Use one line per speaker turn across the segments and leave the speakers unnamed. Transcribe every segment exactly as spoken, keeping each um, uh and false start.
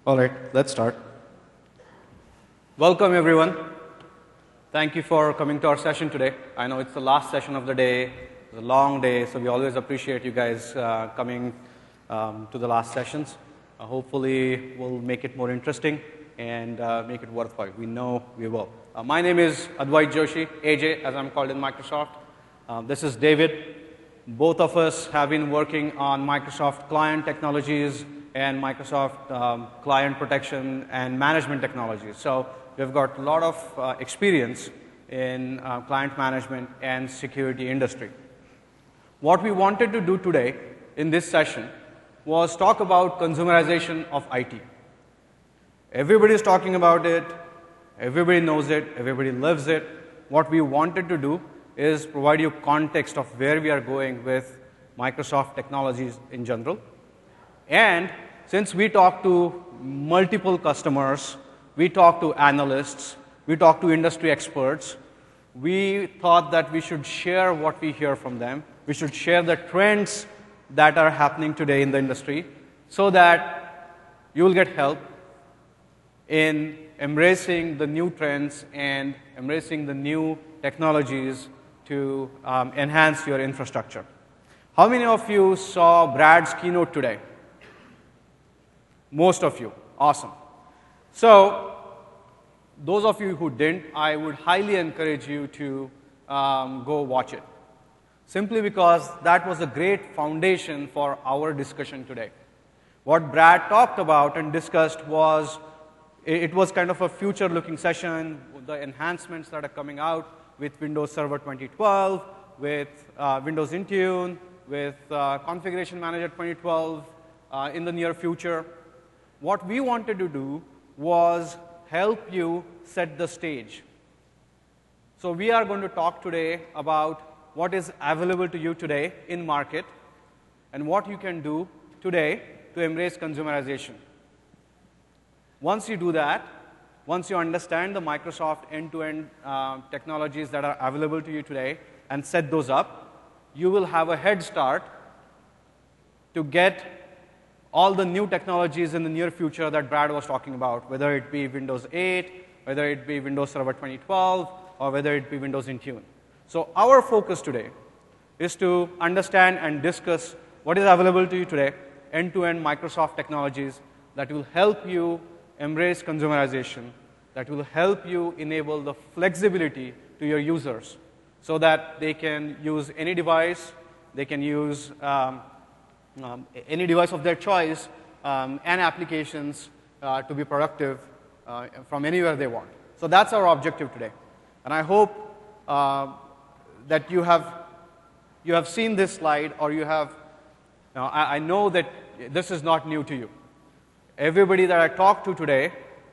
All right, let's start. Welcome, everyone. Thank you for coming to our session today. I know it's the last session of the day. It's a long day, so we always appreciate you guys uh, coming um, to the last sessions. Uh, hopefully, we'll make it more interesting and uh, make it worthwhile. We know we will. Uh, my name is Advait Joshi, A J, as I'm called in Microsoft. Uh, this is David. Both of us have been working on Microsoft client technologies and Microsoft um, client protection and management technologies. So we've got a lot of uh, experience in uh, client management and security industry. What we wanted to do today in this session was talk about consumerization of I T. Everybody is talking about it, everybody knows it, everybody lives it. What we wanted to do is provide you context of where we are going with Microsoft technologies in general. And since we talk to multiple customers, we talk to analysts, we talk to industry experts, we thought that we should share what we hear from them. We should share the trends that are happening today in the industry so that you will get help in embracing the new trends and embracing the new technologies to um, enhance your infrastructure. How many of you saw Brad's keynote today? Most of you. Awesome. So, those of you who didn't, I would highly encourage you to um, go watch it. Simply because that was a great foundation for our discussion today. What Brad talked about and discussed was, it was kind of a future-looking session, the enhancements that are coming out with Windows Server twenty twelve, with uh, Windows Intune, with uh, Configuration Manager twenty twelve uh, in the near future. What we wanted to do was help you set the stage. So we are going to talk today about what is available to you today in market and what you can do today to embrace consumerization. Once you do that, once you understand the Microsoft end-to-end uh, technologies that are available to you today and set those up, you will have a head start to get all the new technologies in the near future that Brad was talking about, whether it be Windows eight, whether it be Windows Server twenty twelve, or whether it be Windows Intune. So our focus today is to understand and discuss what is available to you today, end-to-end Microsoft technologies that will help you embrace consumerization, that will help you enable the flexibility to your users so that they can use any device, they can use um, um, any device of their choice um, and applications uh, to be productive uh, from anywhere they want. So that's our objective today. And I hope uh, that you have, you have seen this slide, or you have, you know, I, I know that this is not new to you. Everybody that I talked to today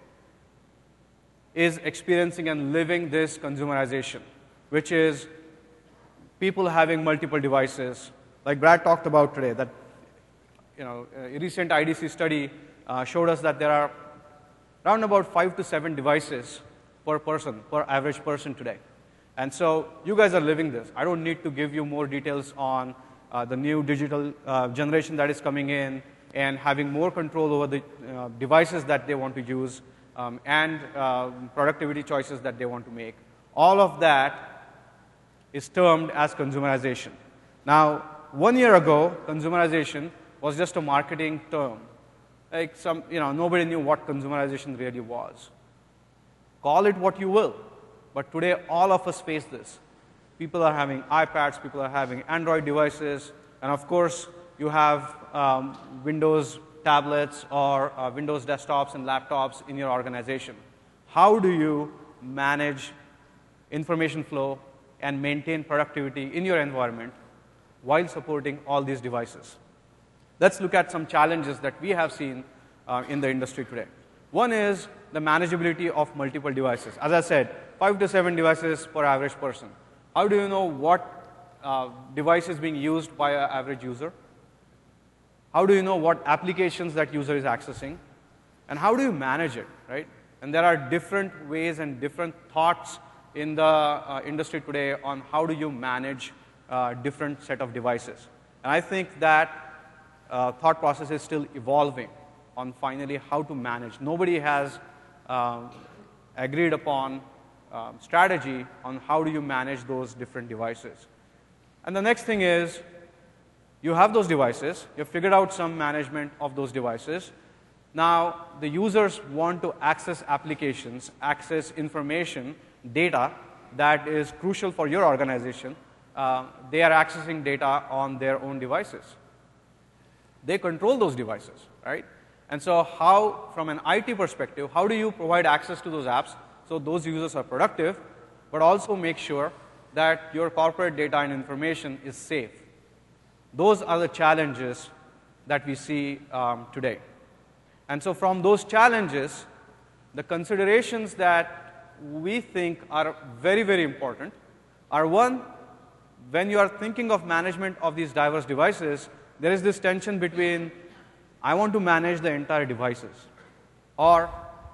is experiencing and living this consumerization, which is people having multiple devices. Like Brad talked about today, that you know, a recent I D C study uh, showed us that there are around about five to seven devices per person, per average person today. And so you guys are living this. I don't need to give you more details on uh, the new digital uh, generation that is coming in, and having more control over the uh, devices that they want to use, um, and uh, productivity choices that they want to make. All of that is termed as consumerization. Now, one year ago, consumerization was just a marketing term. Like some, you know, nobody knew what consumerization really was. Call it what you will, but today all of us face this. People are having iPads, people are having Android devices, and of course, you have um, Windows tablets or uh, Windows desktops and laptops in your organization. How do you manage information flow and maintain productivity in your environment while supporting all these devices? Let's look at some challenges that we have seen uh, in the industry today. One is the manageability of multiple devices. As I said, five to seven devices per average person. How do you know what uh, device is being used by an average user? How do you know what applications that user is accessing? And how do you manage it, right? And there are different ways and different thoughts in the uh, industry today on how do you manage uh, different set of devices. And I think that uh, thought process is still evolving on finally how to manage. Nobody has uh, agreed upon um, strategy on how do you manage those different devices. And the next thing is, you have those devices, you've figured out some management of those devices. Now, the users want to access applications, access information, data that is crucial for your organization. Uh, they are accessing data on their own devices. They control those devices, right? And so how, from an I T perspective, how do you provide access to those apps so those users are productive, but also make sure that your corporate data and information is safe? Those are the challenges that we see um, today. And so from those challenges, the considerations that we think are very, very important are, one, when you are thinking of management of these diverse devices, there is this tension between, I want to manage the entire devices, or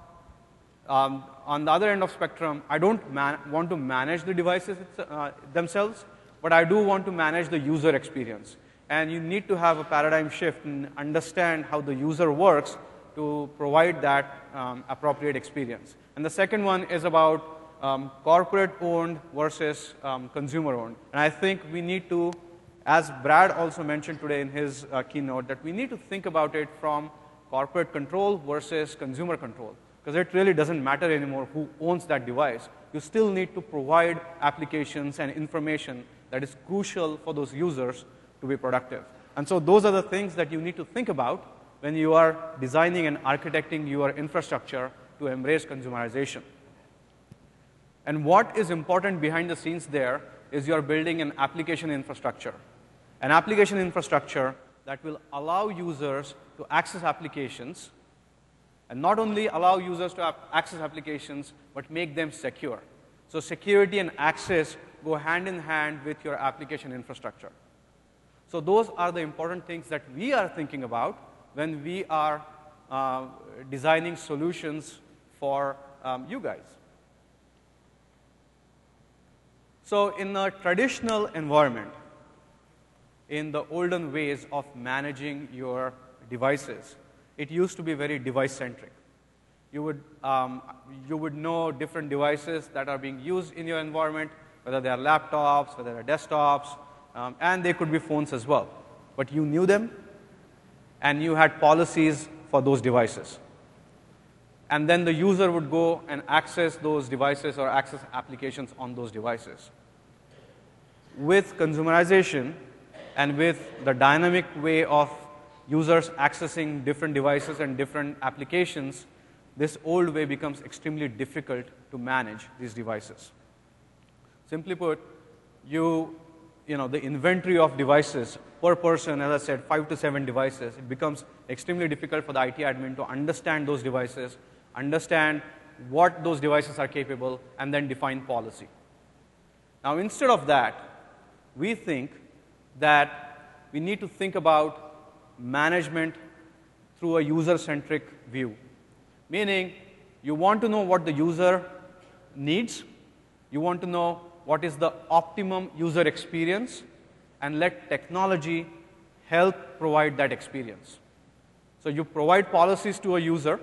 um, on the other end of spectrum, I don't man want to manage the devices uh, themselves, but I do want to manage the user experience. And you need to have a paradigm shift and understand how the user works to provide that um, appropriate experience. And the second one is about um, corporate-owned versus um, consumer-owned. And I think we need to, as Brad also mentioned today in his uh, keynote, that we need to think about it from corporate control versus consumer control, because it really doesn't matter anymore who owns that device. You still need to provide applications and information that is crucial for those users to be productive. And so those are the things that you need to think about when you are designing and architecting your infrastructure to embrace consumerization. And what is important behind the scenes there is you are building an application infrastructure. An application infrastructure that will allow users to access applications, and not only allow users to access applications, but make them secure. So security and access go hand in hand with your application infrastructure. So those are the important things that we are thinking about when we are uh, designing solutions for um, you guys. So in a traditional environment, in the olden ways of managing your devices, it used to be very device-centric. You would, um, you would know different devices that are being used in your environment, whether they are laptops, whether they are desktops, um, and they could be phones as well. But you knew them, and you had policies for those devices. And then the user would go and access those devices or access applications on those devices. With consumerization and with the dynamic way of users accessing different devices and different applications, this old way becomes extremely difficult to manage these devices. Simply put, you, you know, the inventory of devices per person, as I said, five to seven devices, it becomes extremely difficult for the I T admin to understand those devices, understand what those devices are capable, and then define policy. Now, instead of that, we think that we need to think about management through a user-centric view. Meaning, you want to know what the user needs, you want to know what is the optimum user experience, and let technology help provide that experience. So you provide policies to a user,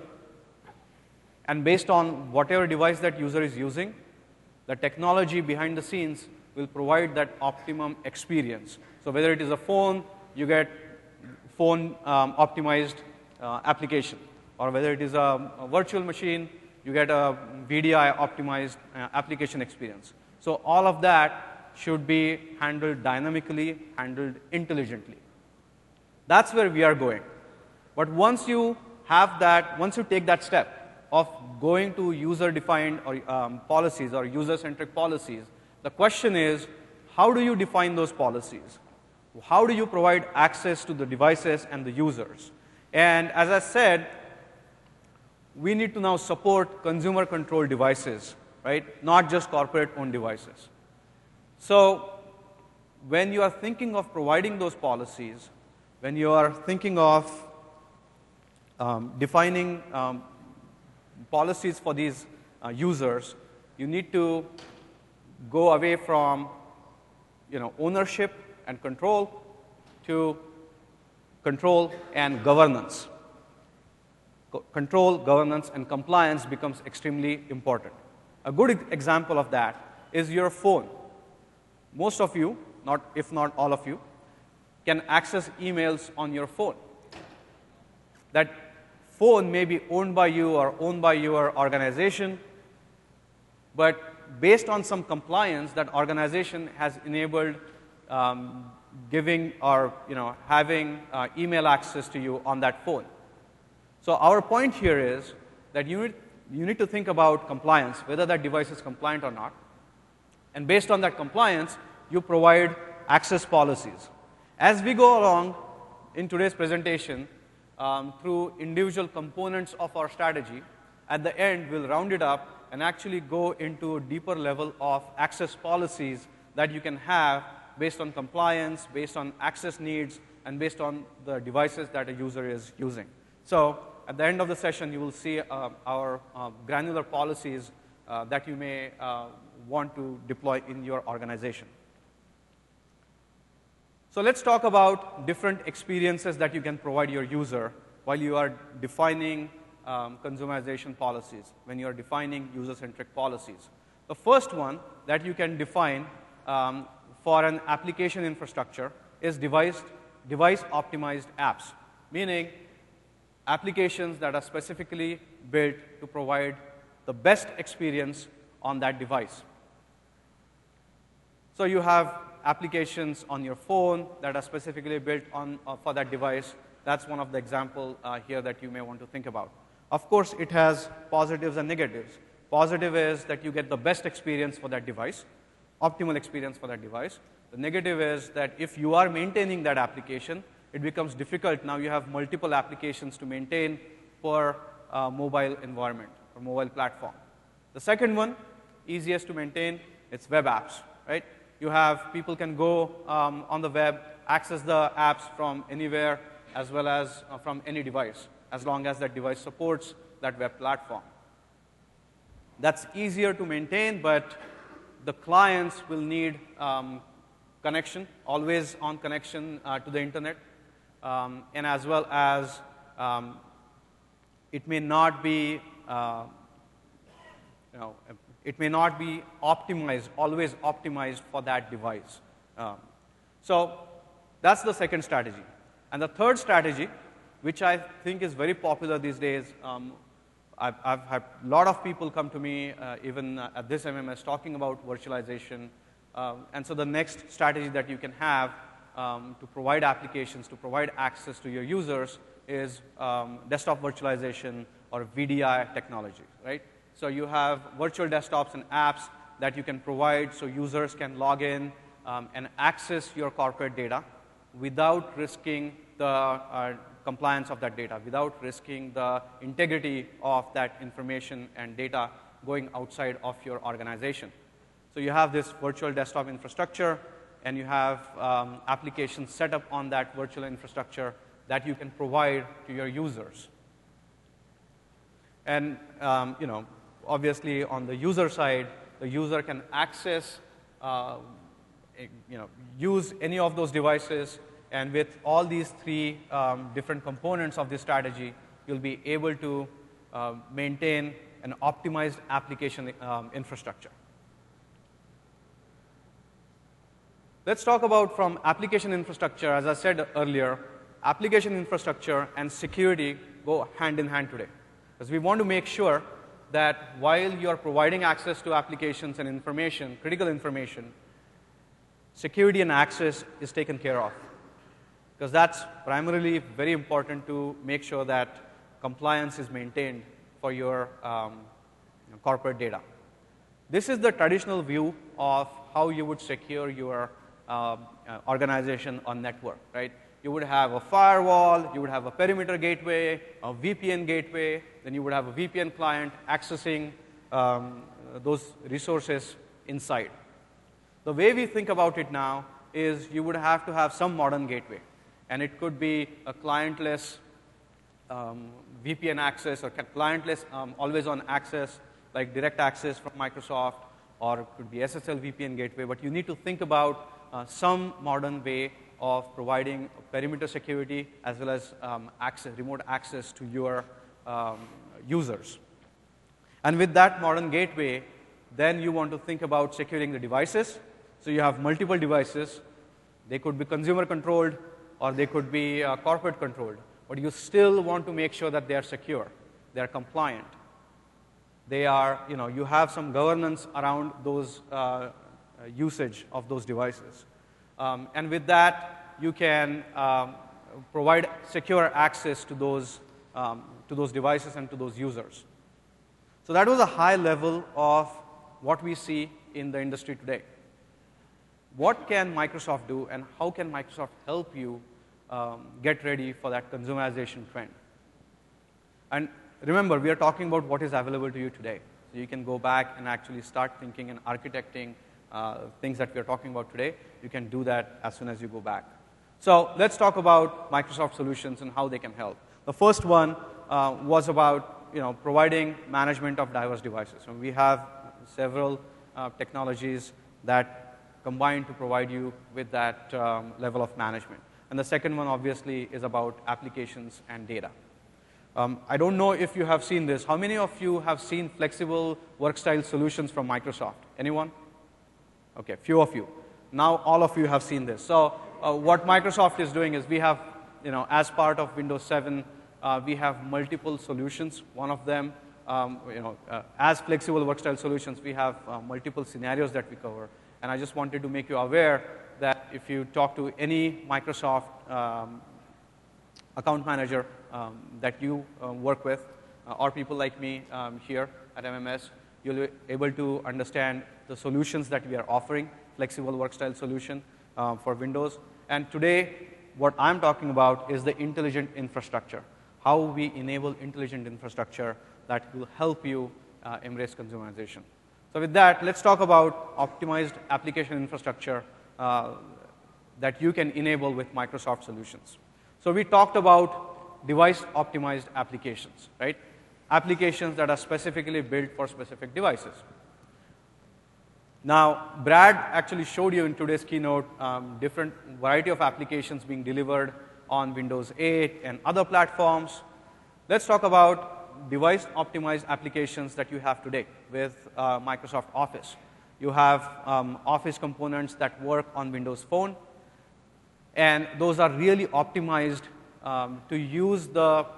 and based on whatever device that user is using, the technology behind the scenes will provide that optimum experience. So whether it is a phone, you get phone um, optimized uh, application. Or whether it is a, a virtual machine, you get a V D I optimized uh, application experience. So all of that should be handled dynamically, handled intelligently. That's where we are going. But once you have that, once you take that step of going to user-defined or um, policies or user-centric policies, the question is, how do you define those policies? How do you provide access to the devices and the users? And as I said, we need to now support consumer-controlled devices, right? Not just corporate-owned devices. So when you are thinking of providing those policies, when you are thinking of um, defining um, policies for these uh, users, you need to go away from, you know, ownership and control to control and governance. co control, governance, and compliance becomes extremely important. A good e example of that is your phone. Most of you, not, if not all of you, can access emails on your phone. That phone may be owned by you or owned by your organization, but based on some compliance, that organization has enabled um, giving or you know, having uh, email access to you on that phone. So our point here is that you need, you need to think about compliance, whether that device is compliant or not. And based on that compliance, you provide access policies. As we go along in today's presentation, um, through individual components of our strategy, at the end, we'll round it up and actually go into a deeper level of access policies that you can have based on compliance, based on access needs, and based on the devices that a user is using. So at the end of the session, you will see uh, our uh, granular policies uh, that you may uh, want to deploy in your organization. So let's talk about different experiences that you can provide your user while you are defining um, consumerization policies, when you are defining user-centric policies. The first one that you can define um, for an application infrastructure is device, device-optimized apps, meaning applications that are specifically built to provide the best experience on that device. So you have applications on your phone that are specifically built on, uh, for that device. That's one of the examples uh, here that you may want to think about. Of course, it has positives and negatives. Positive is that you get the best experience for that device, optimal experience for that device. The negative is that if you are maintaining that application, it becomes difficult. Now you have multiple applications to maintain per uh, mobile environment or mobile platform. The second one, easiest to maintain, it's web apps, right? You have people can go um, on the web, access the apps from anywhere as well as uh, from any device, as long as that device supports that web platform. That's easier to maintain, but the clients will need um, connection, always on connection uh, to the internet, um, and as well as um, it may not be, uh, you know, it may not be optimized, always optimized for that device. Um, so that's the second strategy. And the third strategy, which I think is very popular these days, um, I've, I've had a lot of people come to me, uh, even uh, at this M M S, talking about virtualization. Um, and so the next strategy that you can have um, to provide applications, to provide access to your users is um, desktop virtualization or V D I technology, right? So you have virtual desktops and apps that you can provide so users can log in um, and access your corporate data without risking the uh, compliance of that data, without risking the integrity of that information and data going outside of your organization. So you have this virtual desktop infrastructure, and you have um, applications set up on that virtual infrastructure that you can provide to your users. And um, you know, obviously, on the user side, the user can access, uh, you know, use any of those devices. And with all these three um, different components of this strategy, you'll be able to uh, maintain an optimized application um, infrastructure. Let's talk about from application infrastructure. As I said earlier, application infrastructure and security go hand in hand today. Because we want to make sure that while you are providing access to applications and information, critical information, security and access is taken care of. Because that's primarily very important to make sure that compliance is maintained for your um, you know, corporate data. This is the traditional view of how you would secure your uh, uh, organization or network, right? You would have a firewall, you would have a perimeter gateway, a V P N gateway, then you would have a V P N client accessing um, those resources inside. The way we think about it now is you would have to have some modern gateway. And it could be a clientless um, V P N access or clientless um, always-on access, like direct access from Microsoft, or it could be S S L V P N gateway. But you need to think about uh, some modern way of providing perimeter security as well as um, access, remote access to your um, users. And with that modern gateway, then you want to think about securing the devices. So you have multiple devices. They could be consumer controlled or they could be uh, corporate controlled. But you still want to make sure that they are secure, they are compliant. They are, you know, you have some governance around those uh, usage of those devices. Um, and with that, you can um, provide secure access to those, um, to those devices and to those users. So that was a high level of what we see in the industry today. What can Microsoft do, and how can Microsoft help you um, get ready for that consumerization trend? And remember, we are talking about what is available to you today. So you can go back and actually start thinking and architecting uh, things that we are talking about today. You can do that as soon as you go back. So let's talk about Microsoft solutions and how they can help. The first one uh, was about, you know, providing management of diverse devices. So we have several uh, technologies that combine to provide you with that um, level of management. And the second one, obviously, is about applications and data. Um, I don't know if you have seen this. How many of you have seen flexible work style solutions from Microsoft? Anyone? Okay, few of you. Now all of you have seen this. So uh, what Microsoft is doing is we have, you know, as part of Windows seven, uh, we have multiple solutions. One of them, um, you know, uh, as flexible work style solutions, we have uh, multiple scenarios that we cover. And I just wanted to make you aware that if you talk to any Microsoft um, account manager um, that you uh, work with, uh, or people like me um, here at M M S, you'll be able to understand the solutions that we are offering, flexible work style solution uh, for Windows. And today, what I'm talking about is the intelligent infrastructure, how we enable intelligent infrastructure that will help you uh, embrace consumerization. So with that, let's talk about optimized application infrastructure uh, that you can enable with Microsoft solutions. So we talked about device-optimized applications, right? Applications that are specifically built for specific devices. Now, Brad actually showed you in today's keynote um, different variety of applications being delivered on Windows eight and other platforms. Let's talk about device-optimized applications that you have today with uh, Microsoft Office. You have um, Office components that work on Windows Phone, and those are really optimized um, to use the,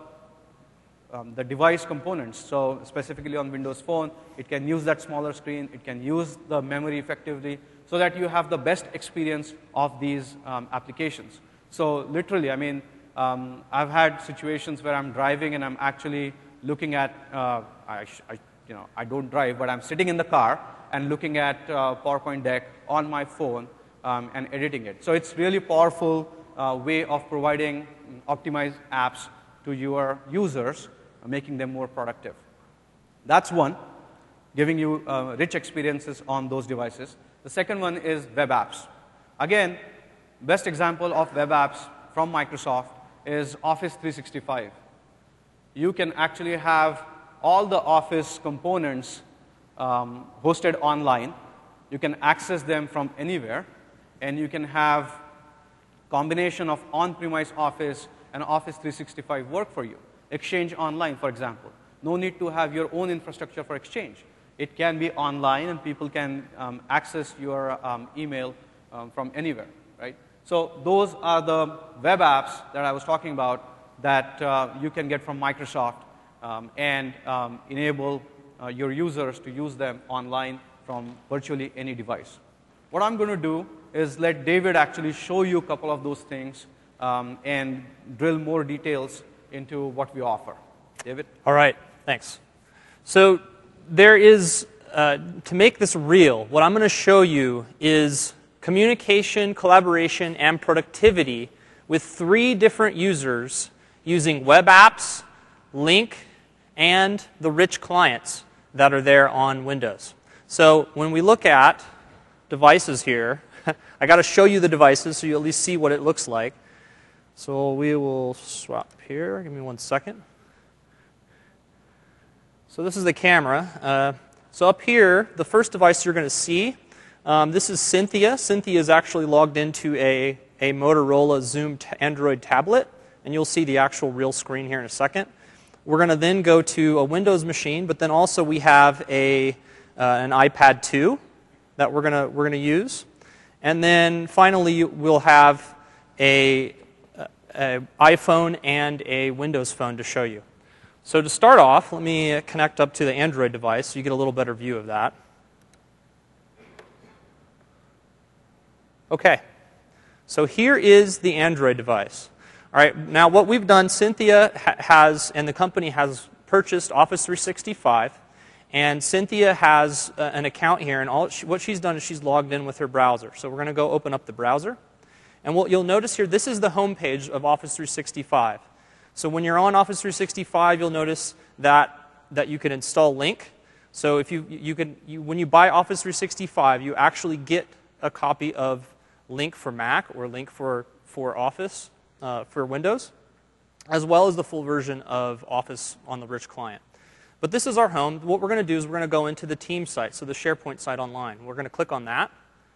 um, the device components. So specifically on Windows Phone, it can use that smaller screen, it can use the memory effectively, so that you have the best experience of these um, applications. So literally, I mean, um, I've had situations where I'm driving and I'm actually looking at, uh, I, I, you know, I don't drive, but I'm sitting in the car and looking at uh, PowerPoint deck on my phone um, and editing it. So it's really powerful uh, way of providing optimized apps to your users, uh, making them more productive. That's one, giving you uh, rich experiences on those devices. The second one is web apps. Again, best example of web apps from Microsoft is Office three sixty-five. You can actually have all the Office components um, hosted online. You can access them from anywhere, and you can have combination of on-premise Office and Office three sixty-five work for you. Exchange Online, for example. No need to have your own infrastructure for Exchange. It can be online, and people can um, access your um, email um, from anywhere, right? So those are the web apps that I was talking about that uh, you can get from Microsoft um, and um, enable uh, your users to use them online from virtually any device. What I'm going to do is let David actually show you a couple of those things um, and drill more details into what we offer. David?
All right, thanks. So there is, uh, to make this real, what I'm going to show you is communication, collaboration, and productivity with three different users using web apps, Lync, and the rich clients that are there on Windows. So when we look at devices here, I got to show you the devices so you at least see what it looks like. So we will swap here. Give me one second. So this is the camera. Uh, so up here, the first device you're going to see, um, this is Cynthia. Cynthia is actually logged into a, a Motorola Zoom Android tablet, and you'll see the actual real screen here in a second. We're going to then go to a Windows machine, but then also we have a, uh, an iPad two that we're going to we're going to use. And then finally, we'll have a, a iPhone and a Windows phone to show you. So to start off, let me connect up to the Android device so you get a little better view of that. Okay, so here is the Android device. All right, now what we've done, Cynthia ha has, and the company has purchased Office three sixty-five, and Cynthia has uh, an account here, and all she, what she's done is she's logged in with her browser. So we're going to go open up the browser, and what you'll notice here, this is the home page of Office three sixty-five. So when you're on Office three sixty-five, you'll notice that, that you can install Lync. So if you, you can, you, when you buy Office three sixty-five, you actually get a copy of Lync for Mac or Lync for, for Office uh, for Windows, as well as the full version of Office on the rich client. But this is our home. What we're going to do is we're going to go into the team site, so the SharePoint site online. We're going to click on that.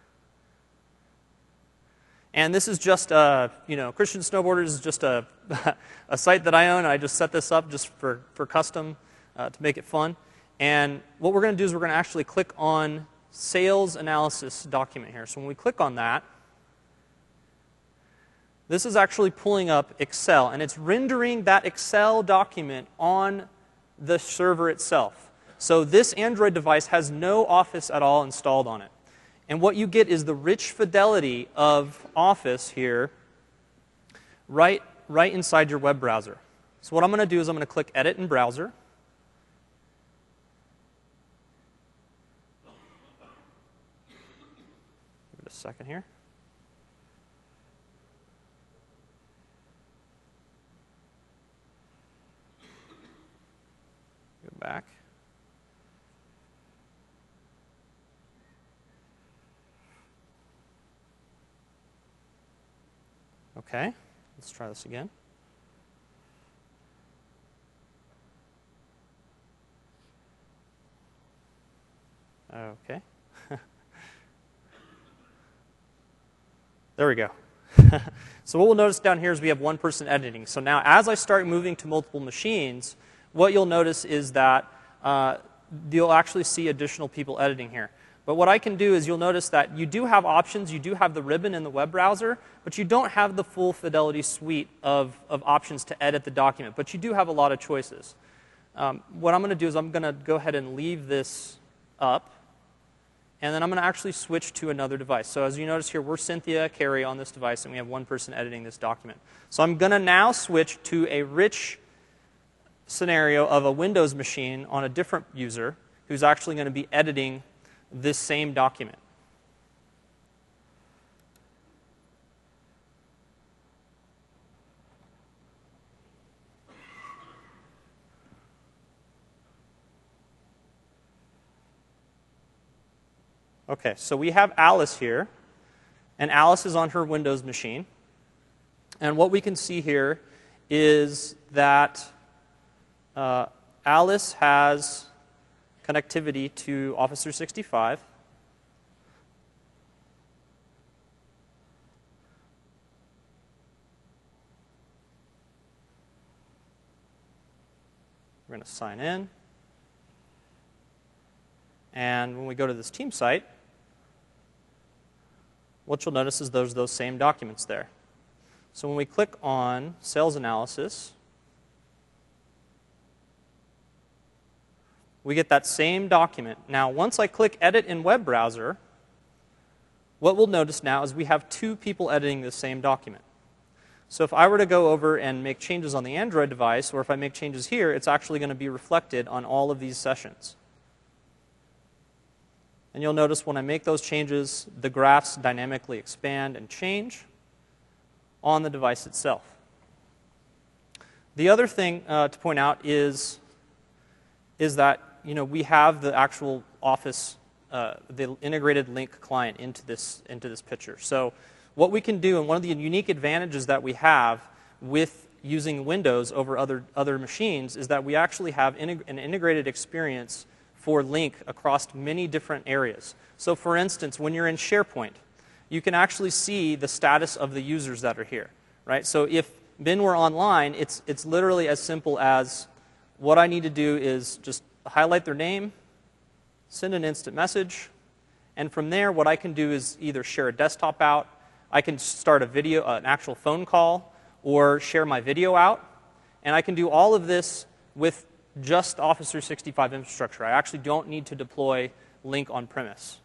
And this is just, uh, you know, Christian Snowboarders is just a, a site that I own. I just set this up just for, for custom uh, to make it fun. And what we're going to do is we're going to actually click on Sales Analysis document here. So when we click on that, this is actually pulling up Excel, and it's rendering that Excel document on the server itself. So this Android device has no Office at all installed on it. And what you get is the rich fidelity of Office here right, right inside your web browser. So what I'm going to do is I'm going to click Edit in Browser. Give it a second here. Back. Okay, let's try this again. Okay. There we go. So what we'll notice down here is we have one person editing. So now as I start moving to multiple machines, what you'll notice is that uh, you'll actually see additional people editing here. But what I can do is you'll notice that you do have options. You do have the ribbon in the web browser, but you don't have the full fidelity suite of, of options to edit the document. But you do have a lot of choices. Um, what I'm going to do is I'm going to go ahead and leave this up. And then I'm going to actually switch to another device. So as you notice here, we're Cynthia Carey on this device, and we have one person editing this document. So I'm going to now switch to a rich scenario of a Windows machine on a different user who's actually going to be editing this same document. Okay, so we have Alice here, and Alice is on her Windows machine. And what we can see here is that uh, Alice has connectivity to Office three sixty-five. We're going to sign in. And when we go to this team site, what you'll notice is there's those same documents there. So when we click on Sales Analysis, we get that same document. Now, once I click Edit in Web Browser, what we'll notice now is we have two people editing the same document. So if I were to go over and make changes on the Android device, or if I make changes here, it's actually going to be reflected on all of these sessions. And you'll notice when I make those changes, the graphs dynamically expand and change on the device itself. The other thing uh, to point out is, is that you know, we have the actual Office, uh, the integrated Lync client into this, into this picture. So what we can do, and one of the unique advantages that we have with using Windows over other, other machines, is that we actually have integ- an integrated experience for Lync across many different areas. So for instance, when you're in SharePoint, you can actually see the status of the users that are here, right? So if Ben were online, it's, it's literally as simple as what I need to do is just highlight their name, send an instant message, and from there what I can do is either share a desktop out, I can start a video, uh, an actual phone call, or share my video out, and I can do all of this with just Office three sixty-five infrastructure. I actually don't need to deploy Lync on premise.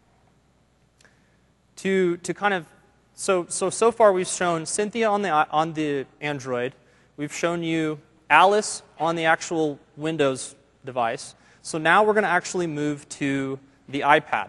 To, to kind of, so, so, so far we've shown Cynthia on the, on the Android. We've shown you Alice on the actual Windows device. So now we're going to actually move to the iPad.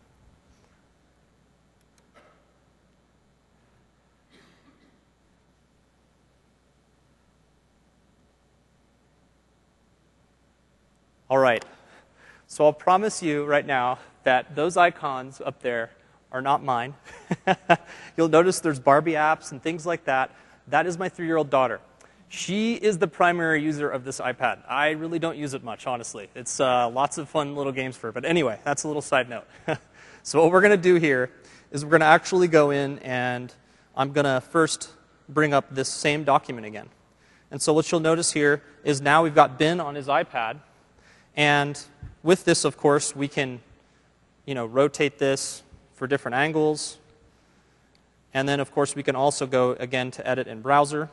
All right. So I'll promise you right now that those icons up there are not mine. You'll notice there's Barbie apps and things like that. That is my three-year-old daughter. She is the primary user of this iPad. I really don't use it much, honestly. It's uh, lots of fun little games for her. But anyway, that's a little side note. So what we're going to do here is we're going to actually go in and I'm going to first bring up this same document again. And so what you'll notice here is now we've got Ben on his iPad. And with this, of course, we can, you know, rotate this for different angles. And then, of course, we can also go, again, to edit in browser.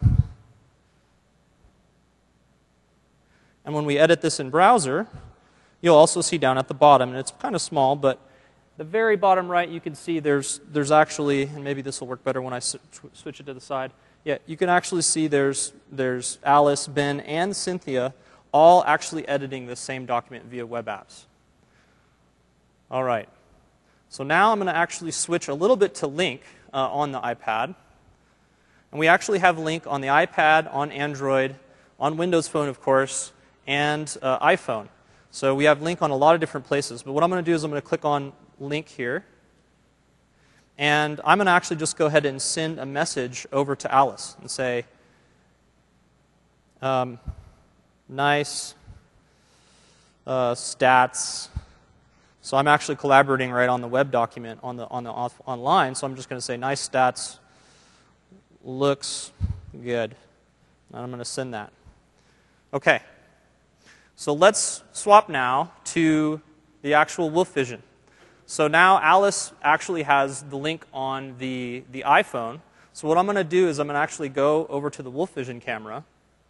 And when we edit this in browser, you'll also see down at the bottom, and it's kind of small, but the very bottom right, you can see there's, there's actually, and maybe this will work better when I switch it to the side. Yeah, you can actually see there's, there's Alice, Ben, and Cynthia all actually editing the same document via web apps. All right. So now I'm going to actually switch a little bit to Lync uh, on the iPad. And we actually have Lync on the iPad, on Android, on Windows Phone, of course, and uh, iPhone. So we have Lync on a lot of different places. But what I'm going to do is I'm going to click on Lync here. And I'm going to actually just go ahead and send a message over to Alice and say, um, nice uh, stats. So I'm actually collaborating right on the web document on the on the off, online. So I'm just going to say nice stats looks good. And I'm going to send that. Okay. So let's swap now to the actual Wolf Vision. So now Alice actually has the Lync on the the iPhone. So what I'm going to do is I'm going to actually go over to the Wolf Vision camera.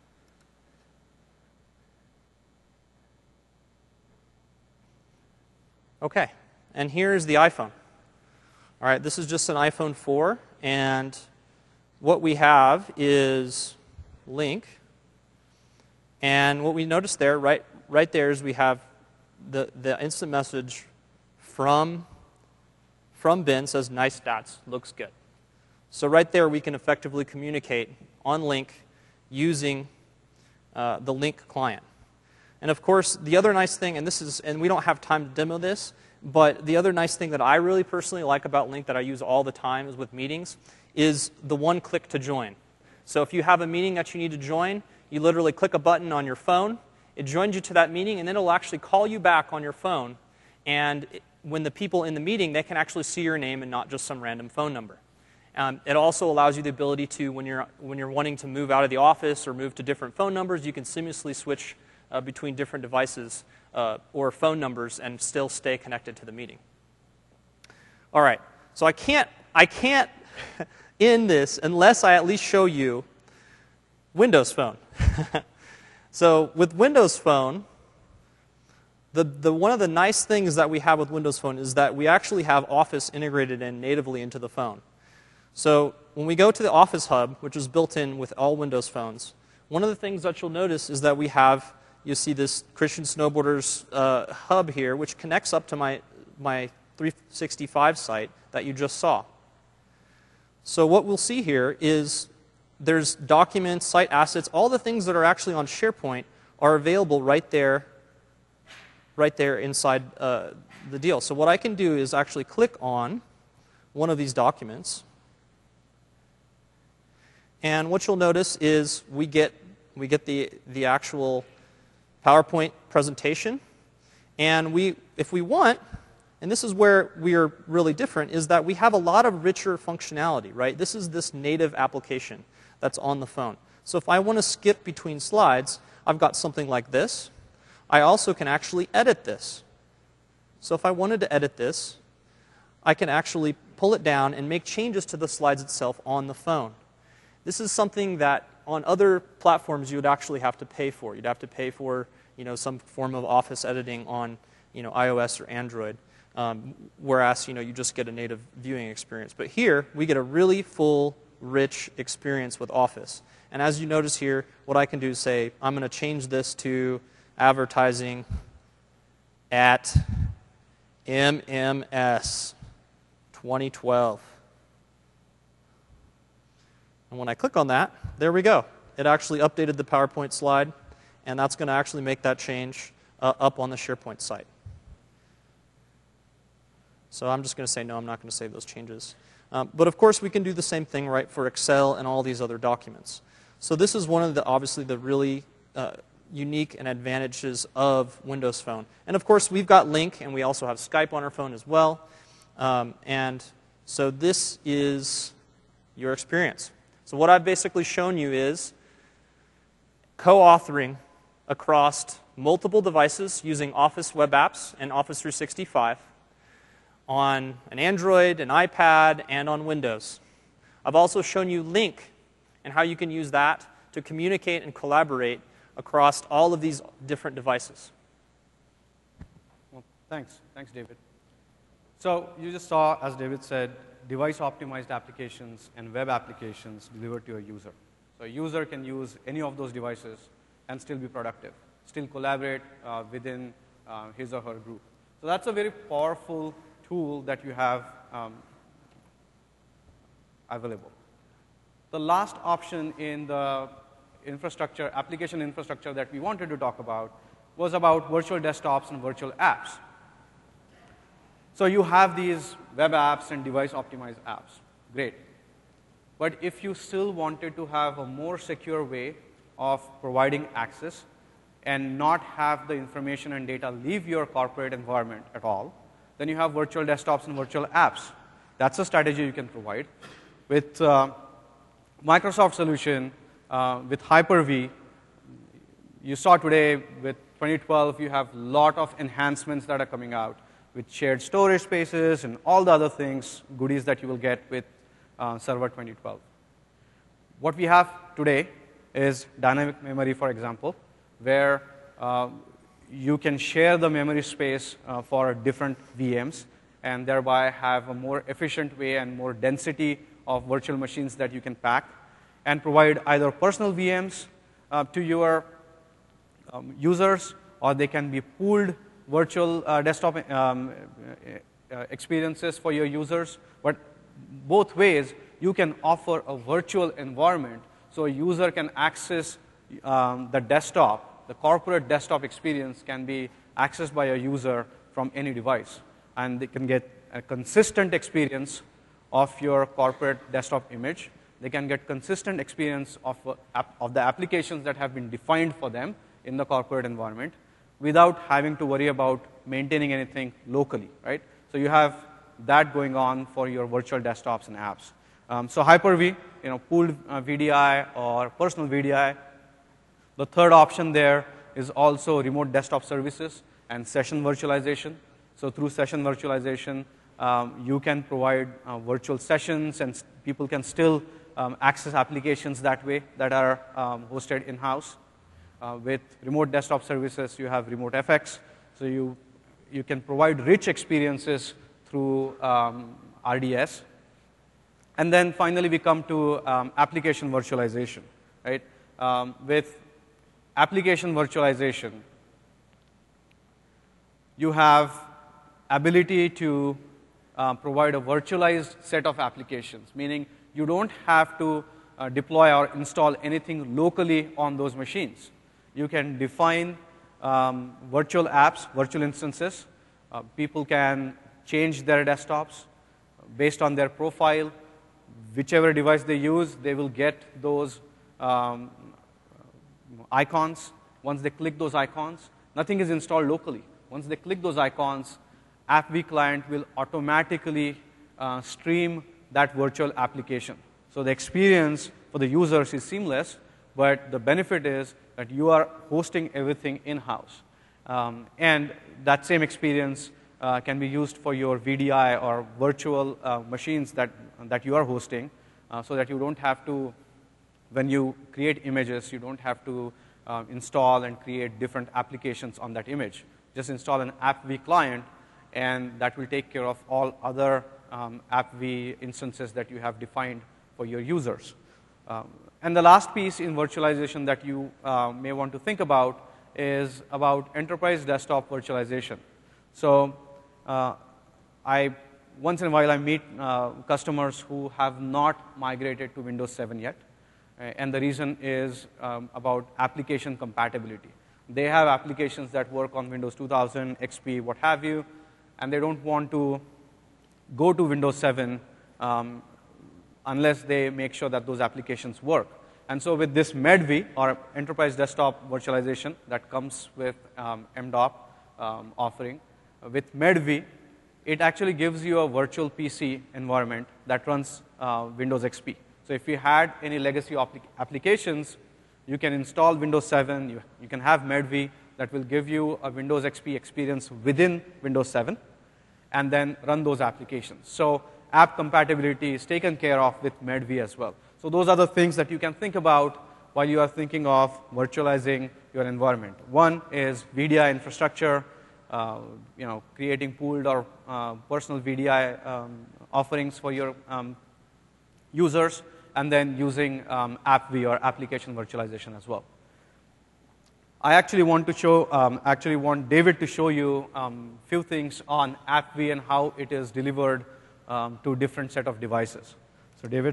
Okay, and here's the iPhone. All right, this is just an iPhone four, and what we have is Lync. And what we notice there, right, right there, is we have the, the instant message from, from Ben says, nice stats, looks good. So right there, we can effectively communicate on Lync using uh, the Lync client. And of course, the other nice thing, and this is, and we don't have time to demo this, but the other nice thing that I really personally like about Lync that I use all the time is with meetings, is the one click to join. So if you have a meeting that you need to join, you literally click a button on your phone, it joins you to that meeting, and then it'll actually call you back on your phone. And it, when the people in the meeting, they can actually see your name and not just some random phone number. Um, it also allows you the ability to, when you're, when you're wanting to move out of the office or move to different phone numbers, you can seamlessly switch Uh, between different devices uh, or phone numbers and still stay connected to the meeting. All right, so I can't, I can't end this unless I at least show you Windows Phone. So with Windows Phone, the, the, one of the nice things that we have with Windows Phone is that we actually have Office integrated in natively into the phone. So when we go to the Office Hub, which is built in with all Windows phones, one of the things that you'll notice is that we have, you see this Christian Snowboarders uh, hub here, which connects up to my, my three sixty-five site that you just saw. So what we'll see here is there's documents, site assets, all the things that are actually on SharePoint are available right there, right there inside uh, the deal. So what I can do is actually click on one of these documents. And what you'll notice is we get, we get the, the actual PowerPoint presentation, and we, if we want, and this is where we are really different, is that we have a lot of richer functionality, right? This is this native application that's on the phone. So if I want to skip between slides, I've got something like this. I also can actually edit this. So if I wanted to edit this, I can actually pull it down and make changes to the slides itself on the phone. This is something that on other platforms you would actually have to pay for. You'd have to pay for, you know, some form of Office editing on, you know, iOS or Android, um, whereas, you know, you just get a native viewing experience. But here, we get a really full, rich experience with Office. And as you notice here, what I can do is say, I'm going to change this to advertising at M M S twenty twelve. And when I click on that, there we go. It actually updated the PowerPoint slide, and that's going to actually make that change uh, up on the SharePoint site. So I'm just going to say, no, I'm not going to save those changes. Um, but of course, we can do the same thing, right, for Excel and all these other documents. So this is one of the, obviously, the really uh, unique and advantages of Windows Phone. And of course, we've got Lync, and we also have Skype on our phone as well. Um, and so this is your experience. So what I've basically shown you is co-authoring across multiple devices using Office web apps and Office three sixty-five on an Android, an iPad, and on Windows. I've also shown you Lync and how you can use that to communicate and collaborate across all of these different devices.
Well, thanks. Thanks, David. So you just saw, as David said, device-optimized applications and web applications delivered to a user. So a user can use any of those devices and still be productive, still collaborate uh, within uh, his or her group. So that's a very powerful tool that you have um, available. The last option in the infrastructure, application infrastructure that we wanted to talk about was about virtual desktops and virtual apps. So you have these web apps and device-optimized apps. Great. But if you still wanted to have a more secure way of providing access and not have the information and data leave your corporate environment at all, then you have virtual desktops and virtual apps. That's a strategy you can provide. With uh, Microsoft solution, uh, with Hyper-V, you saw today with twenty twelve, you have a lot of enhancements that are coming out with shared storage spaces and all the other things, goodies that you will get with uh, Server twenty twelve. What we have today is dynamic memory, for example, where uh, you can share the memory space uh, for different V Ms and thereby have a more efficient way and more density of virtual machines that you can pack and provide either personal V Ms uh, to your um, users, or they can be pooled virtual uh, desktop um, uh, experiences for your users. But both ways, you can offer a virtual environment so a user can access um, the desktop. The corporate desktop experience can be accessed by a user from any device. And they can get a consistent experience of your corporate desktop image. They can get consistent experience of, uh, of the applications that have been defined for them in the corporate environment without having to worry about maintaining anything locally, right? So you have that going on for your virtual desktops and apps. Um, so Hyper-V, you know, pooled uh, V D I or personal V D I. The third option there is also remote desktop services and session virtualization. So through session virtualization, um, you can provide uh, virtual sessions, and people can still um, access applications that way that are um, hosted in-house. Uh, with remote desktop services, you have remote F X. So you, you can provide rich experiences through um, R D S. And then finally, we come to um, application virtualization, right? Um, with application virtualization, you have ability to uh, provide a virtualized set of applications, meaning you don't have to uh, deploy or install anything locally on those machines. You can define um, virtual apps, virtual instances. Uh, people can change their desktops based on their profile. Whichever device they use, they will get those um, icons. Once they click those icons, nothing is installed locally. Once they click those icons, AppV client will automatically uh, stream that virtual application. So the experience for the users is seamless, but the benefit is that you are hosting everything in-house. Um, and that same experience uh, can be used for your V D I or virtual uh, machines that, that you are hosting, uh, so that you don't have to, when you create images, you don't have to uh, install and create different applications on that image. Just install an AppV client, and that will take care of all other um, AppV instances that you have defined for your users. Um, and the last piece in virtualization that you uh, may want to think about is about enterprise desktop virtualization. So uh, I, once in a while I meet uh, customers who have not migrated to Windows seven yet, and the reason is um, about application compatibility. They have applications that work on Windows two thousand, X P, what have you, and they don't want to go to Windows seven um, unless they make sure that those applications work. And so with this MEDV, or Enterprise Desktop Virtualization, that comes with um, M D O P um, offering, with MEDV, it actually gives you a virtual P C environment that runs uh, Windows X P. So if you had any legacy applications, you can install Windows seven, you, you can have MEDV that will give you a Windows X P experience within Windows seven, and then run those applications. So app compatibility is taken care of with MEDV as well. So those are the things that you can think about while you are thinking of virtualizing your environment. One is V D I infrastructure, uh, you know, creating pooled or uh, personal V D I um, offerings for your um, users, and then using um, AppV, or application virtualization, as well. I actually want to show, um, actually want David to show you a um, few things on AppV and how it is delivered um, to different set of devices. So David.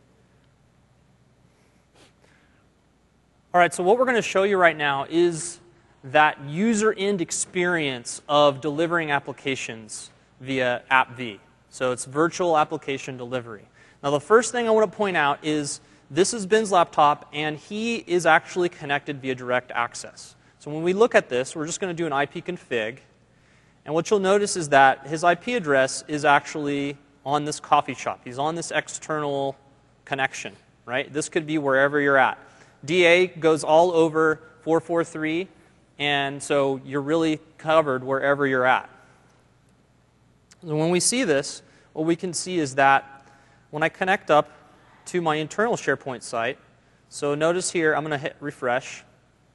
All right, so what we're going to show you right now is that user-end experience of delivering applications via AppV. So it's virtual application delivery. Now, the first thing I want to point out is this is Ben's laptop, and he is actually connected via direct access. So when we look at this, we're just going to do an I P config. And what you'll notice is that his I P address is actually on this coffee shop. He's on this external connection, right? This could be wherever you're at. D A goes all over four forty-three, and so you're really covered wherever you're at. So when we see this, what we can see is that when I connect up to my internal SharePoint site, so notice here, I'm going to hit refresh.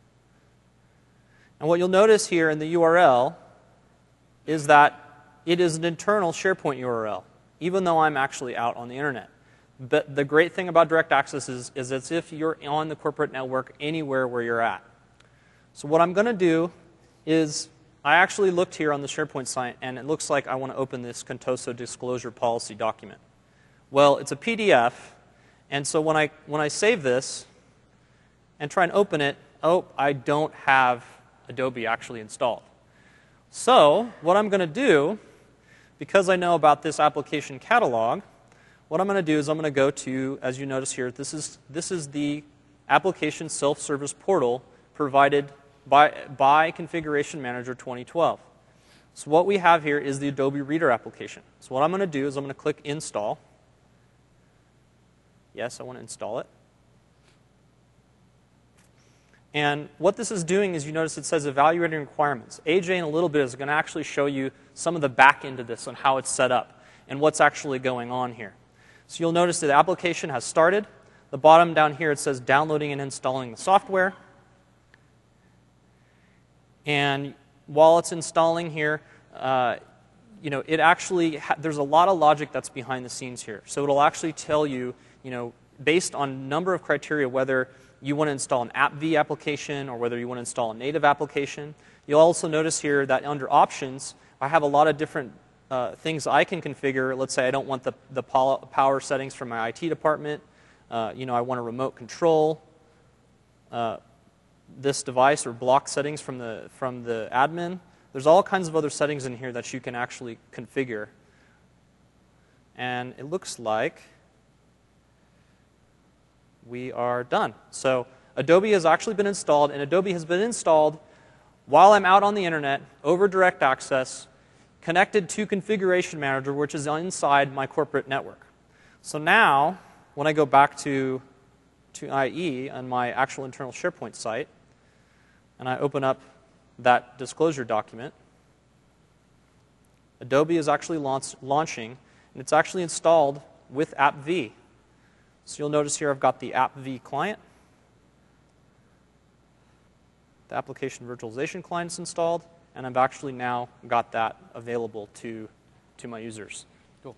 And what you'll notice here in the U R L is that it is an internal SharePoint U R L, even though I'm actually out on the internet. But the great thing about direct access is, is as if you're on the corporate network anywhere where you're at. So what I'm going to do is, I actually looked here on the SharePoint site, and it looks like I want to open this Contoso disclosure policy document. Well, it's a P D F, and so when I, when I save this and try and open it, oh, I don't have Adobe actually installed. So what I'm going to do, because I know about this application catalog, what I'm going to do is I'm going to go to, as you notice here, this is, this is the application self-service portal provided by, by Configuration Manager twenty twelve. So what we have here is the Adobe Reader application. So what I'm going to do is I'm going to click Install. Yes, I want to install it. And what this is doing is, you notice it says Evaluating Requirements. A J in a little bit is going to actually show you some of the back end of this and how it's set up and what's actually going on here. So you'll notice that the application has started. The bottom down here, it says downloading and installing the software. And while it's installing here, uh, you know, it actually ha there's a lot of logic that's behind the scenes here. So it'll actually tell you, you know, based on a number of criteria, whether you want to install an AppV application or whether you want to install a native application. You'll also notice here that under options, I have a lot of different uh, things I can configure. Let's say I don't want the, the power settings from my I T department. Uh, you know, I want a remote control uh, this device, or block settings from the, from the admin. There's all kinds of other settings in here that you can actually configure. And it looks like we are done. So Adobe has actually been installed, and Adobe has been installed while I'm out on the internet, over direct access, connected to Configuration Manager, which is inside my corporate network. So now, when I go back to, to I E on my actual internal SharePoint site, and I open up that disclosure document, Adobe is actually launch, launching, and it's actually installed with AppV. So you'll notice here I've got the AppV client. The application virtualization client is installed, and I've actually now got that available to, to my users.
Cool.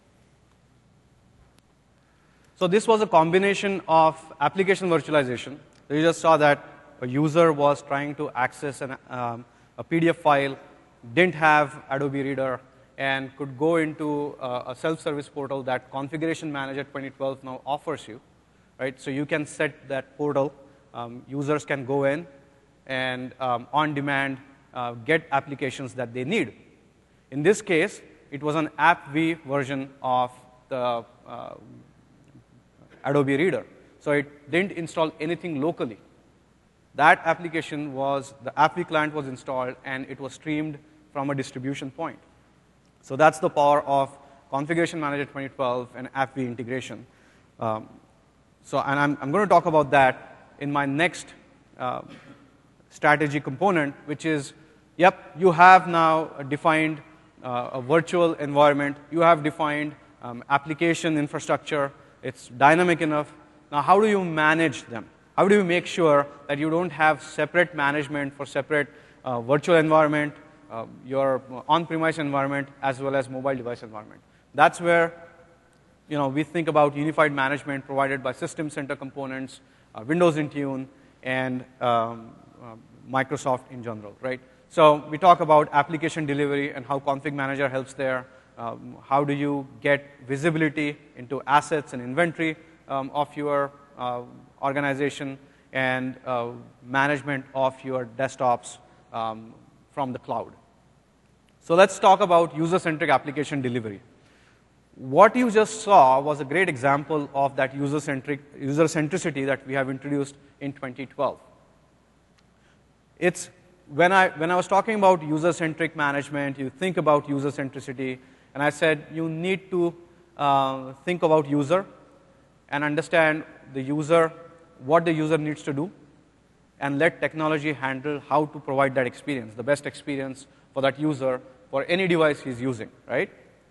So this was a combination of application virtualization. So you just saw that a user was trying to access an, um, a P D F file, didn't have Adobe Reader, and could go into uh, a self-service portal that Configuration Manager twenty twelve now offers you, right? So you can set that portal. Um, users can go in and um, on demand uh, get applications that they need. In this case, it was an AppV version of the uh, Adobe Reader. So it didn't install anything locally. That application was, the AppV client was installed, and it was streamed from a distribution point. So that's the power of Configuration Manager twenty twelve and AppV integration. Um, so, and I'm, I'm going to talk about that in my next uh, strategy component, which is, yep, you have now defined uh, a virtual environment. You have defined um, application infrastructure. It's dynamic enough. Now, how do you manage them? How do you make sure that you don't have separate management for separate uh, virtual environment, uh, your on-premise environment, as well as mobile device environment? That's where, you know, we think about unified management provided by System Center components, uh, Windows Intune, and um, uh, Microsoft in general, right? So we talk about application delivery and how Config Manager helps there. Um, how do you get visibility into assets and inventory um, of your uh, organization, and uh, management of your desktops um, from the cloud. So let's talk about user-centric application delivery. What you just saw was a great example of that user-centric, user-centricity that we have introduced in twenty twelve. It's when I, when I was talking about user-centric management, you think about user-centricity, and I said you need to uh, think about user and understand the user, what the user needs to do, and let technology handle how to provide that experience, the best experience for that user for any device he's using, right?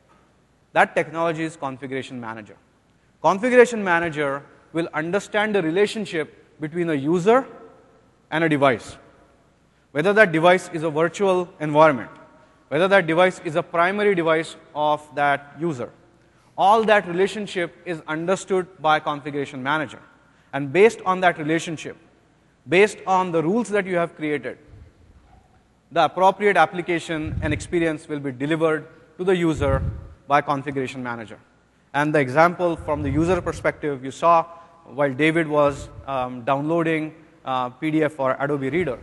That technology is Configuration Manager. Configuration Manager will understand the relationship between a user and a device. Whether that device is a virtual environment, whether that device is a primary device of that user. All that relationship is understood by Configuration Manager. And based on that relationship, based on the rules that you have created, the appropriate application and experience will be delivered to the user by Configuration Manager. And the example from the user perspective you saw while David was um, downloading uh, P D F for Adobe Reader,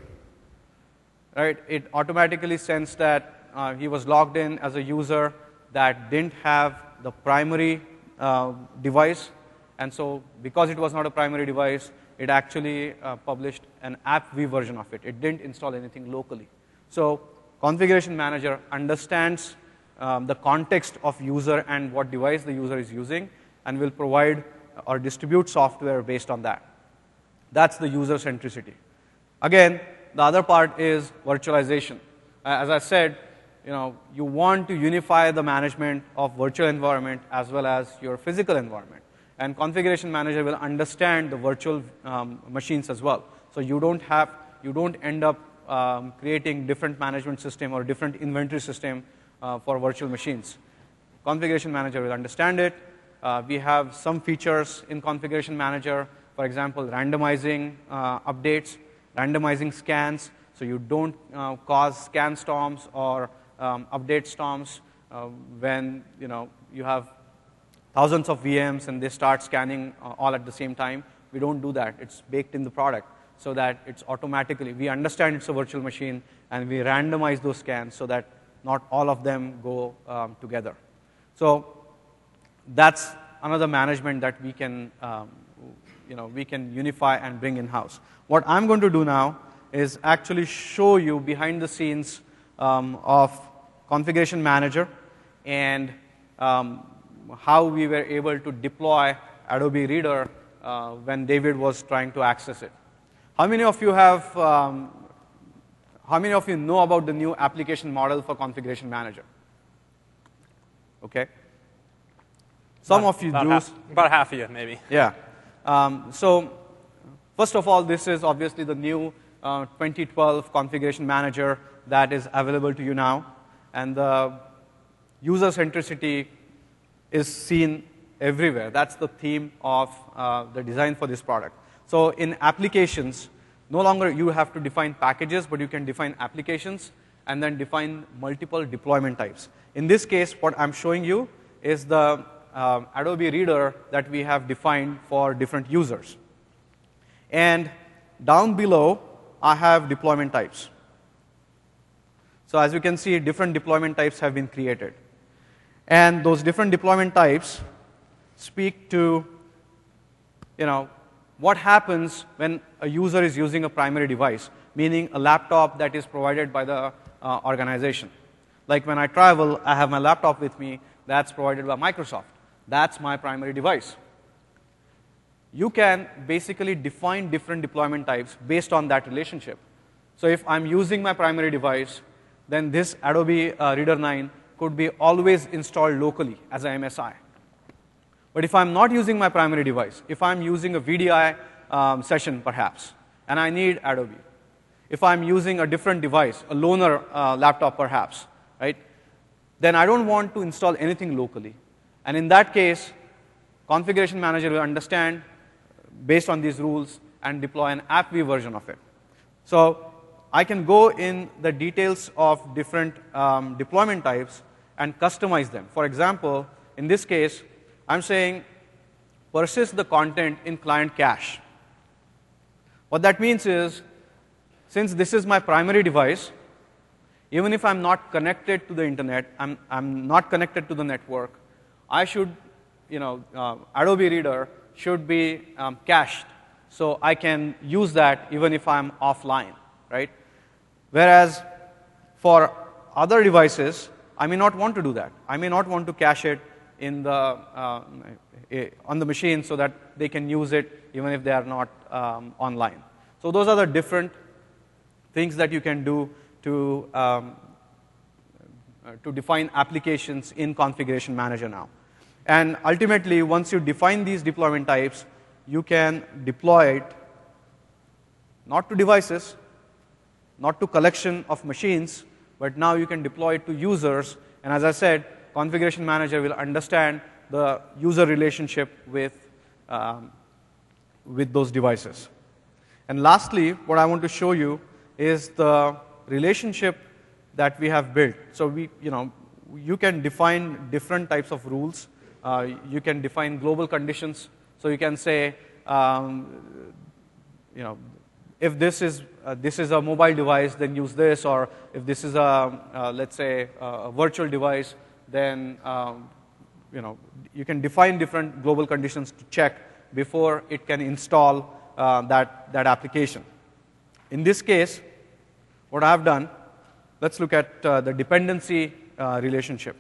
right? It automatically sensed that uh, he was logged in as a user that didn't have the primary uh, device, and so because it was not a primary device, it actually uh, published an AppV version of it. It didn't install anything locally. So Configuration Manager understands um, the context of user and what device the user is using, and will provide or distribute software based on that. That's the user centricity. Again, the other part is virtualization. As I said, you know, you want to unify the management of virtual environment as well as your physical environment. And Configuration Manager will understand the virtual um, machines as well. So you don't have, you don't end up um, creating different management system or different inventory system uh, for virtual machines. Configuration Manager will understand it. Uh, we have some features in Configuration Manager, for example, randomizing uh, updates, randomizing scans, so you don't uh, cause scan storms or um, update storms uh, when you know you have thousands of V Ms and they start scanning uh, all at the same time. We don't do that. It's baked in the product so that it's automatically, we understand it's a virtual machine, and we randomize those scans so that not all of them go um, together. So that's another management that we can, um, you know, we can unify and bring in-house. What I'm going to do now is actually show you behind the scenes um, of Configuration Manager and um, how we were able to deploy Adobe Reader uh, when David was trying to access it. How many of you have, um, how many of you know about the new application model for Configuration Manager? Okay. Some
about,
of you
about
do.
Half, about half of you, maybe.
Yeah. Um, so first of all, this is obviously the new uh, twenty twelve Configuration Manager that is available to you now. And the user centricity is seen everywhere. That's the theme of uh, the design for this product. So in applications, no longer you have to define packages, but you can define applications and then define multiple deployment types. In this case, what I'm showing you is the uh, Adobe Reader that we have defined for different users. And down below, I have deployment types. So as you can see, different deployment types have been created. And those different deployment types speak to, you know, what happens when a user is using a primary device, meaning a laptop that is provided by the uh, organization. Like when I travel, I have my laptop with me, that's provided by Microsoft. That's my primary device. You can basically define different deployment types based on that relationship. So if I'm using my primary device, then this Adobe uh, Reader nine could be always installed locally as a M S I. But if I'm not using my primary device, if I'm using a V D I um, session perhaps, and I need Adobe, if I'm using a different device, a loaner uh, laptop perhaps, right, then I don't want to install anything locally. And in that case, Configuration Manager will understand based on these rules and deploy an AppV version of it. So I can go in the details of different um, deployment types and customize them. For example, in this case, I'm saying persist the content in client cache. What that means is, since this is my primary device, even if I'm not connected to the internet, I'm, I'm not connected to the network, I should, you know, uh, Adobe Reader should be um, cached, so I can use that even if I'm offline, right? Whereas for other devices, I may not want to do that. I may not want to cache it in the, uh, on the machine so that they can use it even if they are not um, online. So those are the different things that you can do to, um, to define applications in Configuration Manager now. And ultimately, once you define these deployment types, you can deploy it not to devices, not to collection of machines, but now you can deploy it to users. And as I said, Configuration Manager will understand the user relationship with, um, with those devices. And lastly, what I want to show you is the relationship that we have built. So we, you know, you can define different types of rules. Uh, you can define global conditions. So you can say, um, you know, if this is uh, this is a mobile device, then use this. Or if this is a uh, let's say a virtual device, then um, you know you can define different global conditions to check before it can install uh, that that application. In this case, what I have done, let's look at uh, the dependency uh, relationship.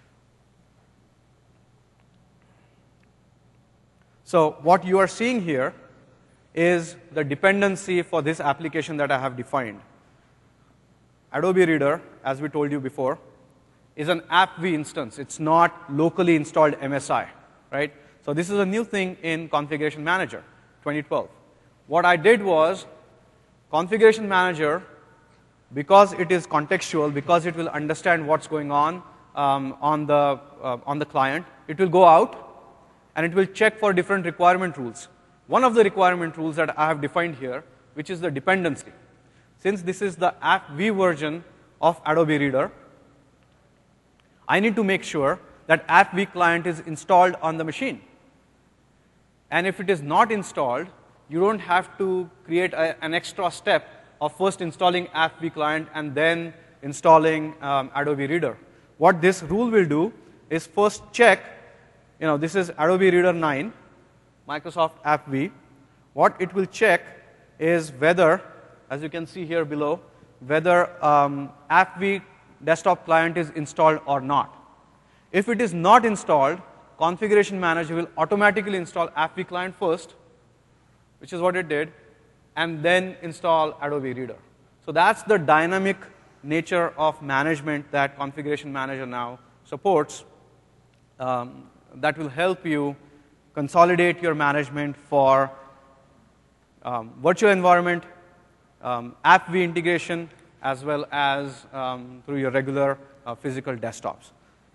So what you are seeing here is the dependency for this application that I have defined. Adobe Reader, as we told you before, is an AppV instance. It's not locally installed M S I, right? So this is a new thing in Configuration Manager twenty twelve. What I did was, Configuration Manager, because it is contextual, because it will understand what's going on um, on the uh, on the client, it will go out and it will check for different requirement rules. One of the requirement rules that I have defined here, which is the dependency. Since this is the AppV version of Adobe Reader, I need to make sure that AppV client is installed on the machine. And if it is not installed, you don't have to create a, an extra step of first installing AppV client and then installing um, Adobe Reader. What this rule will do is first check, you know, this is Adobe Reader nine, Microsoft AppV. What it will check is whether, as you can see here below, whether um, AppV desktop client is installed or not. If it is not installed, Configuration Manager will automatically install AppV client first, which is what it did, and then install Adobe Reader. So that's the dynamic nature of management that Configuration Manager now supports. Um, that will help you consolidate your management for um, virtual environment, um, AppV integration, as well as um, through your regular uh, physical desktops.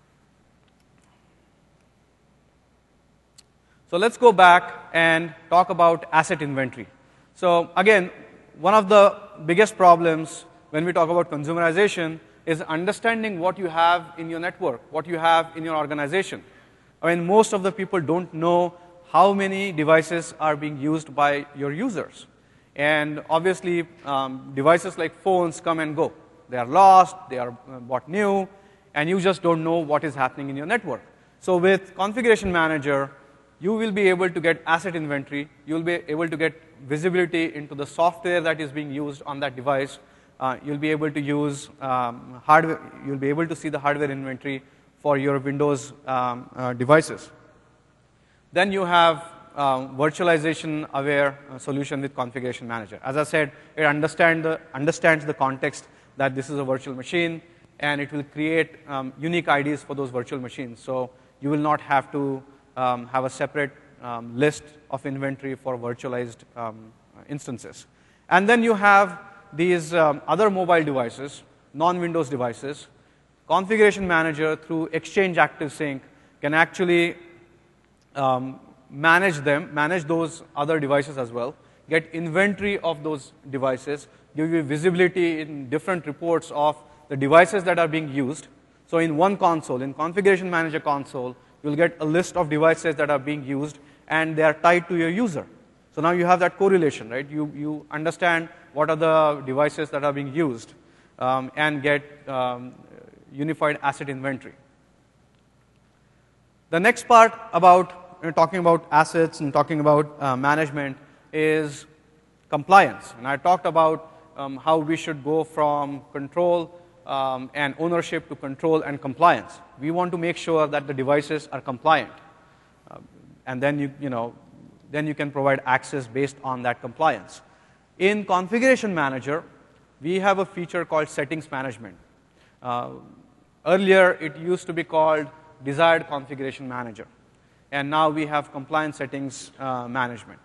So let's go back and talk about asset inventory. So again, one of the biggest problems when we talk about consumerization is understanding what you have in your network, what you have in your organization. I mean, most of the people don't know how many devices are being used by your users. And obviously, um, devices like phones come and go. They are lost, they are bought new, and you just don't know what is happening in your network. So with Configuration Manager, you will be able to get asset inventory. You'll be able to get visibility into the software that is being used on that device. Uh, you'll be able to use um, hardware. You'll be able to see the hardware inventory for your Windows um, uh, devices. Then you have um, virtualization-aware uh, solution with Configuration Manager. As I said, it understand the, understands the context that this is a virtual machine, and it will create um, unique I Ds for those virtual machines. So you will not have to um, have a separate um, list of inventory for virtualized um, instances. And then you have these um, other mobile devices, non-Windows devices. Configuration Manager, through Exchange ActiveSync, can actually um, manage them, manage those other devices as well, get inventory of those devices, give you visibility in different reports of the devices that are being used. So in one console, in Configuration Manager console, you'll get a list of devices that are being used, and they are tied to your user. So now you have that correlation, right? You, you understand what are the devices that are being used um, and get um, unified asset inventory. The next part about you know, talking about assets and talking about uh, management is compliance. And I talked about um, how we should go from control um, and ownership to control and compliance. We want to make sure that the devices are compliant. Uh, and then you, you know, then you can provide access based on that compliance. In Configuration Manager, we have a feature called Settings Management. Uh, earlier, it used to be called Desired Configuration Manager. And now we have Compliance Settings uh, Management.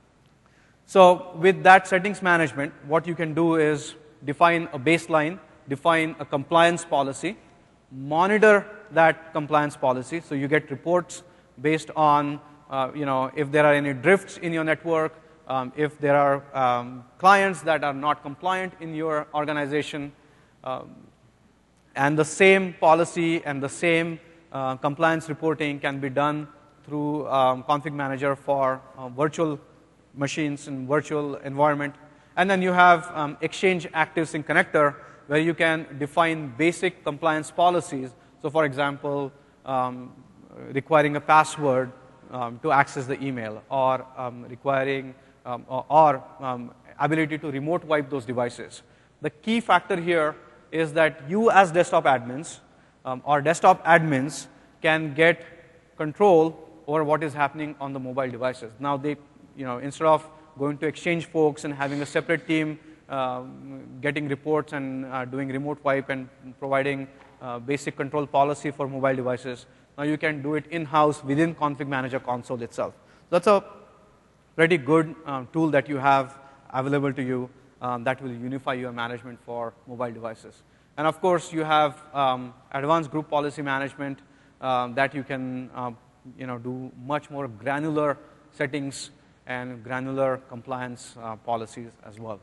So with that settings management, what you can do is define a baseline, define a compliance policy, monitor that compliance policy. So you get reports based on uh, you know, if there are any drifts in your network, um, if there are um, clients that are not compliant in your organization, um, and the same policy and the same uh, compliance reporting can be done through um, Config Manager for uh, virtual machines and virtual environment. And then you have um, Exchange ActiveSync Connector, where you can define basic compliance policies. So for example, um, requiring a password um, to access the email, or um, requiring um, or, or um, ability to remote wipe those devices. The key factor here is that you as desktop admins um, or desktop admins can get control over what is happening on the mobile devices. Now they, you know, instead of going to Exchange folks and having a separate team um, getting reports and uh, doing remote wipe and providing uh, basic control policy for mobile devices, now you can do it in-house within Config Manager console itself. That's a pretty good um, tool that you have available to you um, that will unify your management for mobile devices. And of course, you have um, advanced group policy management um, that you can um, you know, do much more granular settings and granular compliance uh, policies as well.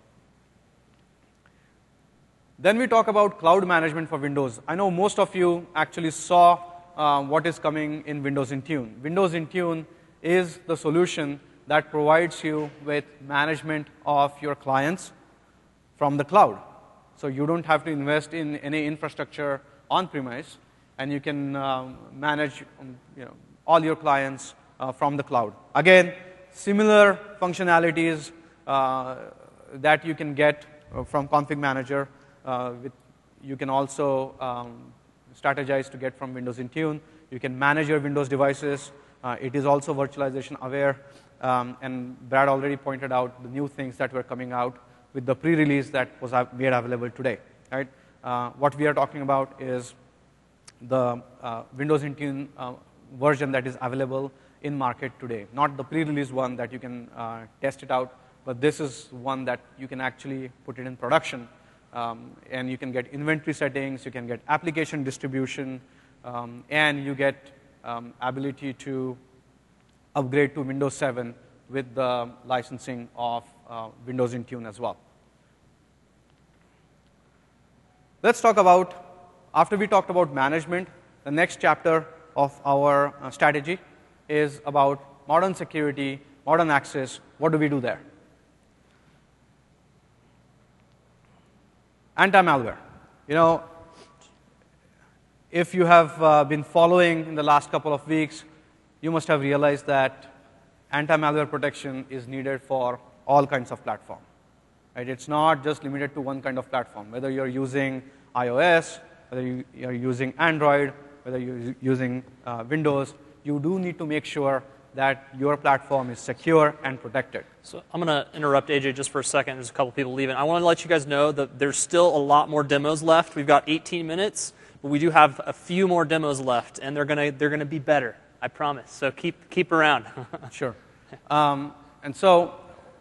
Then we talk about cloud management for Windows. I know most of you actually saw uh, what is coming in Windows Intune. Windows Intune is the solution that provides you with management of your clients from the cloud. So you don't have to invest in any infrastructure on-premise, and you can um, manage um, you know, all your clients uh, from the cloud. Again, similar functionalities uh, that you can get uh, from Config Manager. Uh, with, you can also um, strategize to get from Windows Intune. You can manage your Windows devices. Uh, it is also virtualization aware. Um, and Brad already pointed out the new things that were coming out with the pre-release that was made available today. Right? Uh, what we are talking about is the uh, Windows Intune uh, version that is available in market today, not the pre-release one that you can uh, test it out, but this is one that you can actually put it in production, um, and you can get inventory settings, you can get application distribution, um, and you get um, ability to upgrade to Windows seven with the licensing of uh, Windows Intune as well. Let's talk about, after we talked about management, the next chapter of our uh, strategy is about modern security, modern access. What do we do there? Anti-malware. You know, if you have uh, been following in the last couple of weeks, you must have realized that anti-malware protection is needed for all kinds of platforms. Right? It's not just limited to one kind of platform. Whether you're using iOS, whether you, you're using Android, whether you're using uh, Windows, you do need to make sure that your platform is secure and protected.
So I'm going to interrupt A J just for a second. There's a couple people leaving. I want to let you guys know that there's still a lot more demos left. We've got eighteen minutes, but we do have a few more demos left, and they're going to they're going to be better. I promise. So keep keep around.
Sure. Um, and so,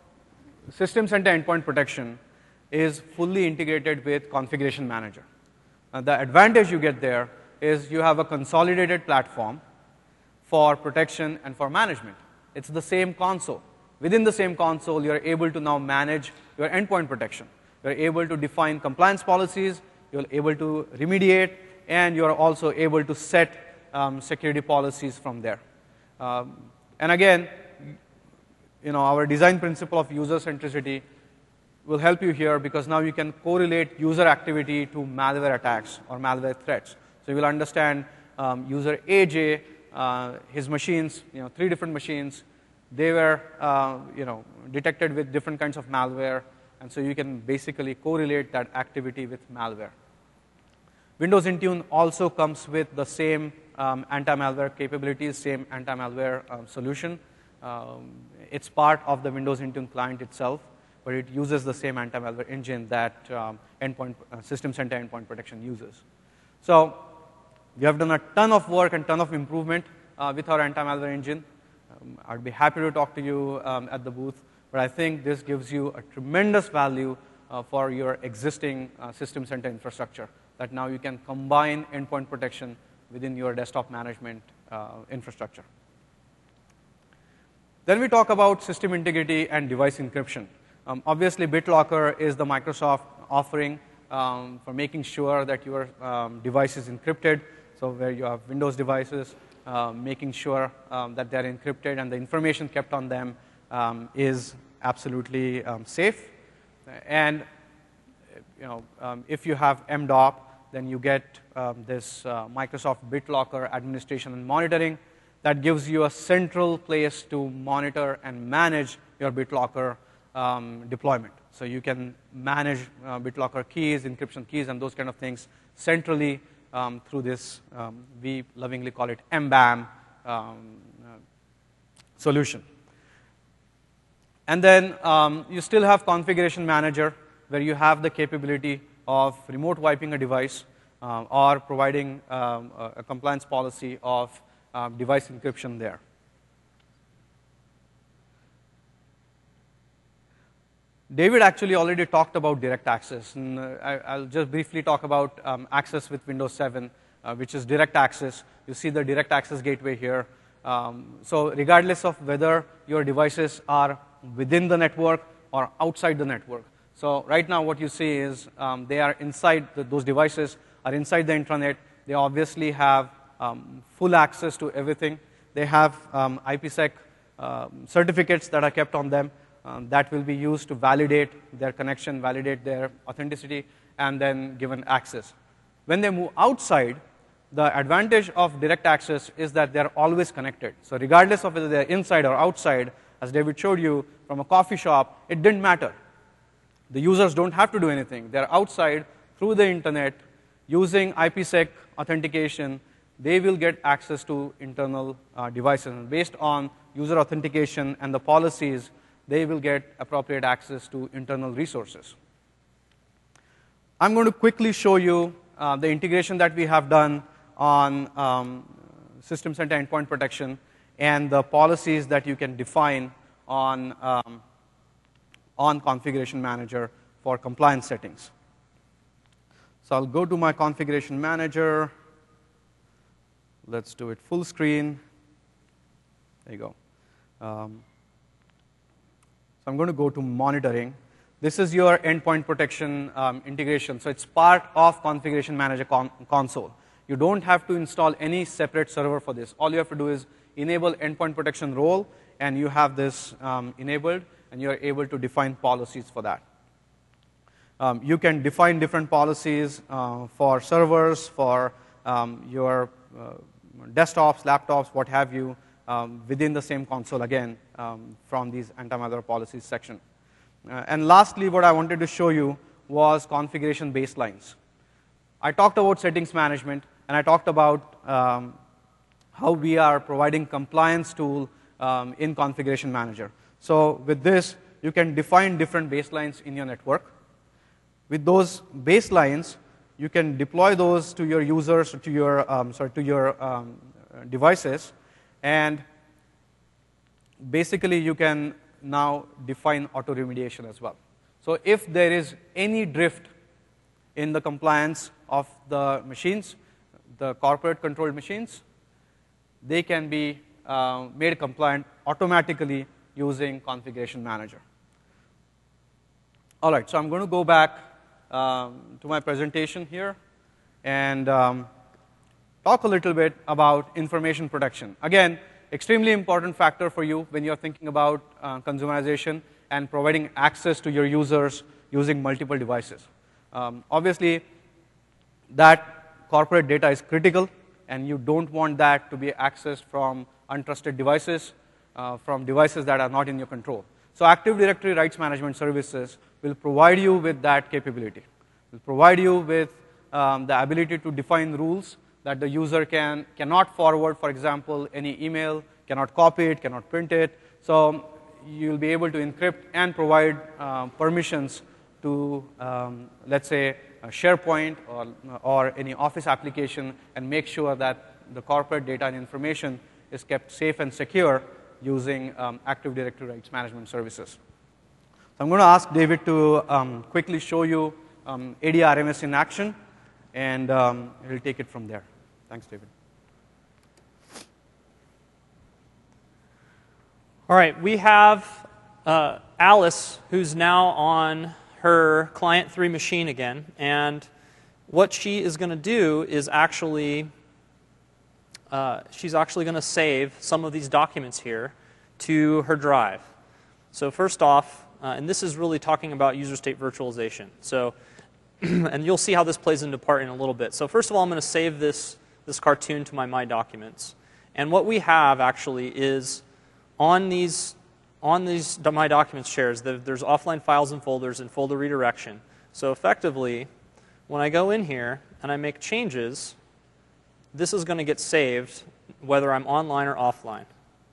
System Center Endpoint Protection is fully integrated with Configuration Manager. Uh, the advantage you get there is you have a consolidated platform for protection and for management. It's the same console. Within the same console, you're able to now manage your endpoint protection. You're able to define compliance policies, you're able to remediate, and you're also able to set um, security policies from there. Um, and again, you know, our design principle of user centricity will help you here, because now you can correlate user activity to malware attacks or malware threats. So you will understand um, user A J, uh, his machines, you know, three different machines, they were uh, you know, detected with different kinds of malware, and so you can basically correlate that activity with malware. Windows Intune also comes with the same um, anti-malware capabilities, same anti-malware um, solution. Um, it's part of the Windows Intune client itself, but it uses the same anti-malware engine that um, endpoint, uh, System Center Endpoint Protection uses. So we have done a ton of work and ton of improvement uh, with our anti-malware engine. Um, I'd be happy to talk to you um, at the booth, but I think this gives you a tremendous value uh, for your existing uh, System Center infrastructure, that now you can combine endpoint protection within your desktop management uh, infrastructure. Then we talk about system integrity and device encryption. Um, obviously, BitLocker is the Microsoft offering um, for making sure that your um, device is encrypted. So where you have Windows devices, uh, making sure um, that they're encrypted and the information kept on them um, is absolutely um, safe. And you know, um, if you have M D O P, then you get um, this uh, Microsoft BitLocker administration and monitoring that gives you a central place to monitor and manage your BitLocker um, deployment. So you can manage uh, BitLocker keys, encryption keys, and those kind of things centrally um, through this, um, we lovingly call it M B A M um, uh, solution. And then um, you still have Configuration Manager, where you have the capability of remote wiping a device uh, or providing um, a, a compliance policy of uh, device encryption there. David actually already talked about direct access, and uh, I, I'll just briefly talk about um, access with Windows seven, uh, which is direct access. You see the direct access gateway here. Um, so regardless of whether your devices are within the network or outside the network. So right now what you see is um, they are inside, the, those devices are inside the intranet. They obviously have um, full access to everything. They have um, IPsec um, certificates that are kept on them um, that will be used to validate their connection, validate their authenticity, and then given access. When they move outside, the advantage of direct access is that they're always connected. So regardless of whether they're inside or outside, as David showed you from a coffee shop, it didn't matter. The users don't have to do anything. They're outside through the internet using IPsec authentication. They will get access to internal uh, devices. And based on user authentication and the policies, they will get appropriate access to internal resources. I'm going to quickly show you uh, the integration that we have done on um, System Center Endpoint Protection and the policies that you can define on, um, on Configuration Manager for compliance settings. So I'll go to my Configuration Manager. Let's do it full screen. There you go. Um, so I'm going to go to monitoring. This is your endpoint protection um, integration. So it's part of Configuration Manager con console. You don't have to install any separate server for this. All you have to do is enable endpoint protection role, and you have this um, enabled, and you're able to define policies for that. Um, you can define different policies uh, for servers, for um, your uh, desktops, laptops, what have you, um, within the same console again um, from these anti-malware policies section. Uh, and lastly, what I wanted to show you was configuration baselines. I talked about settings management, and I talked about um, how we are providing compliance tool um, in Configuration Manager. So with this, you can define different baselines in your network. With those baselines, you can deploy those to your users, to your um, sorry, to your um, devices, and basically you can now define auto remediation as well. So if there is any drift in the compliance of the machines, the corporate controlled machines, they can be uh, made compliant automatically using Configuration Manager. All right, so I'm going to go back um, to my presentation here and um, talk a little bit about information protection. Again, extremely important factor for you when you're thinking about uh, consumerization and providing access to your users using multiple devices. Um, obviously, that corporate data is critical, and you don't want that to be accessed from untrusted devices, uh, from devices that are not in your control. So Active Directory Rights Management Services will provide you with that capability. Will provide you with um, the ability to define rules that the user can, cannot forward, for example, any email, cannot copy it, cannot print it. So you'll be able to encrypt and provide uh, permissions to, um, let's say, SharePoint or, or any Office application, and make sure that the corporate data and information is kept safe and secure using um, Active Directory Rights Management Services. So I'm going to ask David to um, quickly show you um, A D R M S in action, and um, he'll take it from there. Thanks, David.
All right, we have uh, Alice, who's now on her client three machine again, and what she is going to do is actually, uh, she's actually going to save some of these documents here to her drive. So first off, uh, and this is really talking about user state virtualization. So, and you'll see how this plays into part in a little bit. So first of all, I'm going to save this, this cartoon to my My Documents. And what we have actually is on these On these My Documents shares, there's offline files and folders and folder redirection. So effectively, when I go in here and I make changes, this is going to get saved whether I'm online or offline.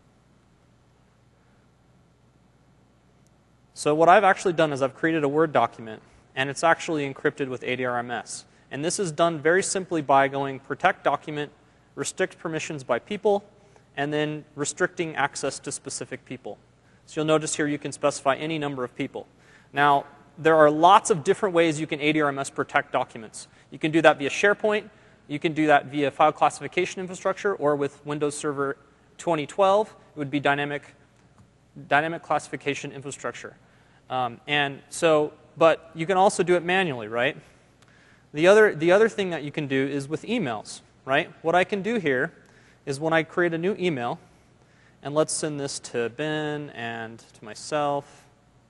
So what I've actually done is I've created a Word document, and it's actually encrypted with A D R M S. And this is done very simply by going protect document, restrict permissions by people, and then restricting access to specific people. So you'll notice here you can specify any number of people. Now, there are lots of different ways you can A D R M S protect documents. You can do that via SharePoint. You can do that via file classification infrastructure, or with Windows Server twenty twelve, it would be dynamic, dynamic classification infrastructure. Um, and so, but you can also do it manually, right? The other, the other thing that you can do is with emails, right? What I can do here is when I create a new email, and let's send this to Ben and to myself.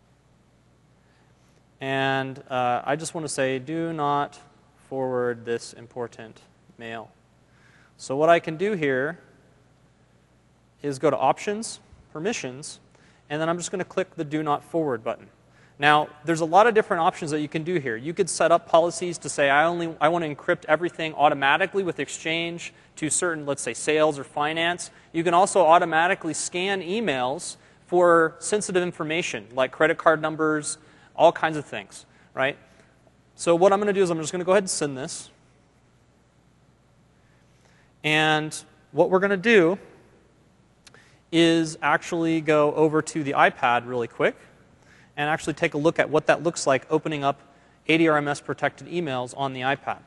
And uh, I just want to say, do not forward this important mail. So what I can do here is go to Options, Permissions, and then I'm just going to click the Do Not Forward button. Now, there's a lot of different options that you can do here. You could set up policies to say, I only I want to encrypt everything automatically with Exchange to certain, let's say, sales or finance. You can also automatically scan emails for sensitive information, like credit card numbers, all kinds of things, right? So what I'm going to do is I'm just going to go ahead and send this. And what we're going to do is actually go over to the iPad really quick and actually take a look at what that looks like opening up A D R M S protected emails on the iPad.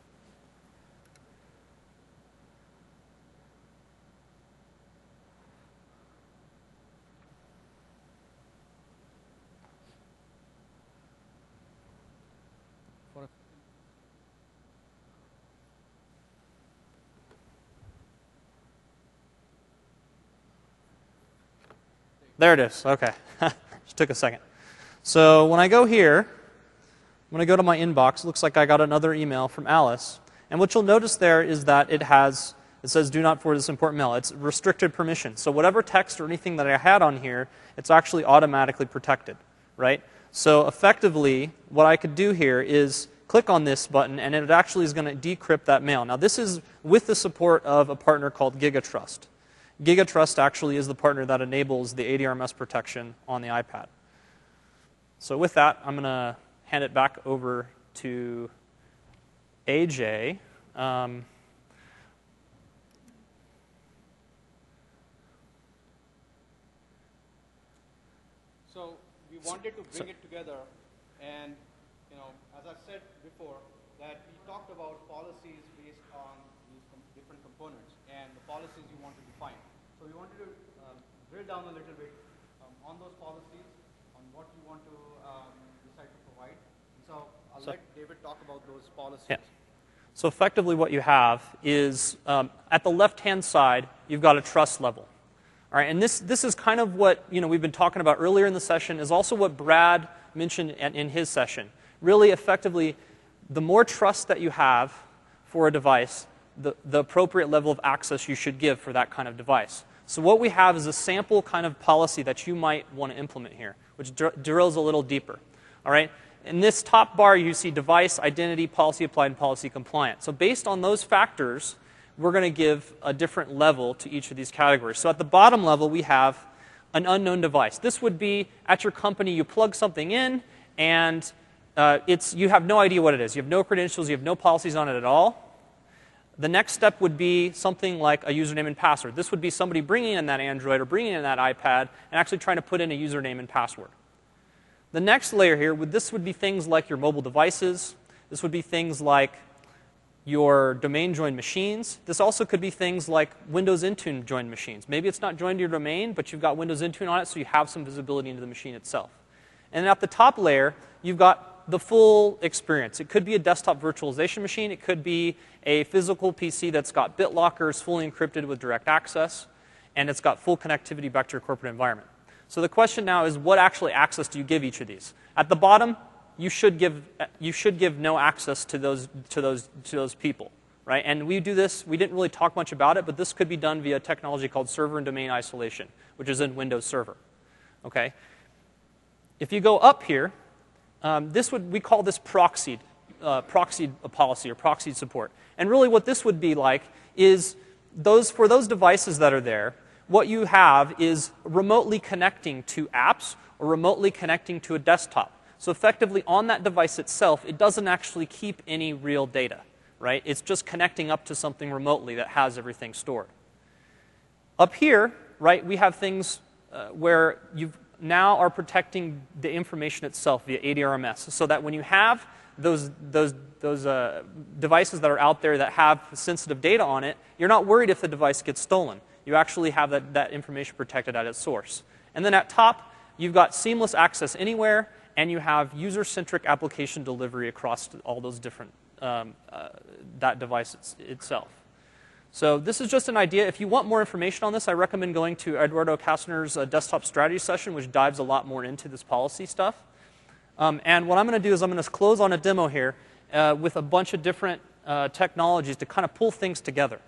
There it is. Okay. Just took a second. So when I go here, when I go to my inbox, it looks like I got another email from Alice. And what you'll notice there is that it has, it says do not forward this important mail. It's restricted permission. So whatever text or anything that I had on here, it's actually automatically protected, right? So effectively, what I could do here is click on this button, and it actually is going to decrypt that mail. Now this is with the support of a partner called GigaTrust. GigaTrust actually is the partner that enables the A D R M S protection on the iPad. So with that, I'm going to hand it back over to A J. Um,
so we wanted to bring so, it together, and you know, as I said before, that we talked about policies based on these com different components and the policies you want to define. So we wanted to um, drill down a little bit um, on those policies, on what you want to um, decide to provide. And so I'll so, let David talk about those policies.
Yeah. So effectively what you have is, um, at the left-hand side, you've got a trust level. All right, and this, this is kind of what you know, we've been talking about earlier in the session, is also what Brad mentioned in, in his session. Really, effectively, the more trust that you have for a device, the, the appropriate level of access you should give for that kind of device. So what we have is a sample kind of policy that you might want to implement here, which dr drills a little deeper. All right? In this top bar, you see device, identity, policy applied, and policy compliant. So based on those factors, we're going to give a different level to each of these categories. So at the bottom level, we have an unknown device. This would be, at your company, you plug something in, and uh, it's, you have no idea what it is. You have no credentials. You have no policies on it at all. The next step would be something like a username and password. This would be somebody bringing in that Android or bringing in that iPad and actually trying to put in a username and password. The next layer here, would, this would be things like your mobile devices. This would be things like your domain joined machines. This also could be things like Windows Intune joined machines. Maybe it's not joined to your domain, but you've got Windows Intune on it, so you have some visibility into the machine itself. And then at the top layer, you've got the full experience. It could be a desktop virtualization machine. It could be a physical P C that's got BitLockers, fully encrypted with direct access, and it's got full connectivity back to your corporate environment. So the question now is, what actually access do you give each of these? At the bottom, you should give you should give no access to those to those to those people, right? And we do this. We didn't really talk much about it, but this could be done via technology called server and domain isolation, which is in Windows Server. Okay. If you go up here. Um, this would, we call this proxied, uh, proxied policy or proxied support. And really what this would be like is those, for those devices that are there, what you have is remotely connecting to apps or remotely connecting to a desktop. So effectively on that device itself, it doesn't actually keep any real data, right? It's just connecting up to something remotely that has everything stored. Up here, right, we have things uh, where you've now are protecting the information itself via A D R M S, so that when you have those, those, those uh, devices that are out there that have sensitive data on it, you're not worried if the device gets stolen. You actually have that, that information protected at its source. And then at top, you've got seamless access anywhere, and you have user-centric application delivery across all those different, um, uh, that device it's, itself. So this is just an idea. If you want more information on this, I recommend going to Eduardo Kastner's uh, desktop strategy session, which dives a lot more into this policy stuff. Um, and what I'm going to do is I'm going to close on a demo here uh, with a bunch of different uh, technologies to kind of pull things together.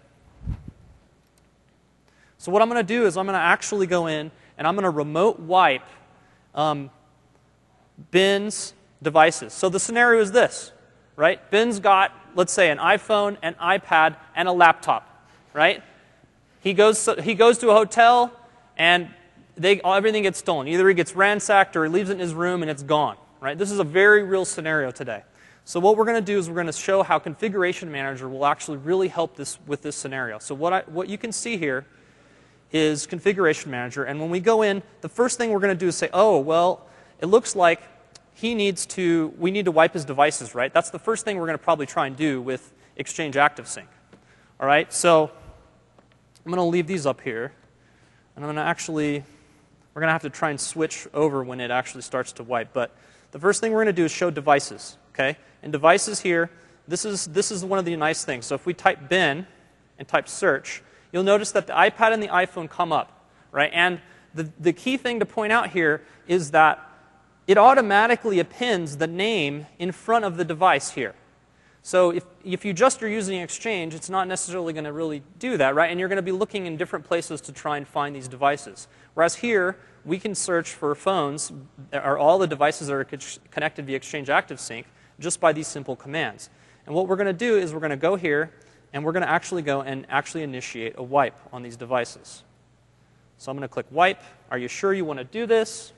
So what I'm going to do is I'm going to actually go in and I'm going to remote wipe um, Ben's devices. So the scenario is this, right? Ben's got, let's say, an iPhone, an iPad, and a laptop, right? He goes, he goes to a hotel, and they, everything gets stolen. Either he gets ransacked or he leaves it in his room and it's gone, right? This is a very real scenario today. So what we're going to do is we're going to show how Configuration Manager will actually really help this with this scenario. So what, I, what you can see here is Configuration Manager. And when we go in, the first thing we're going to do is say, oh, well, it looks like he needs to, we need to wipe his devices, right? That's the first thing we're going to probably try and do with Exchange ActiveSync. All right, so I'm going to leave these up here. And I'm going to actually, we're going to have to try and switch over when it actually starts to wipe. But the first thing we're going to do is show devices, okay? And devices here, this is, this is one of the nice things. So if we type bin and type search, you'll notice that the iPad and the iPhone come up, right? And the, the key thing to point out here is that it automatically appends the name in front of the device here. So if, if you just are using Exchange, it's not necessarily going to really do that, right? And you're going to be looking in different places to try and find these devices. Whereas here, we can search for phones, or all the devices that are connected via Exchange ActiveSync, just by these simple commands. And what we're going to do is we're going to go here, and we're going to actually go and actually initiate a wipe on these devices. So I'm going to click wipe. Are you sure you want to do this?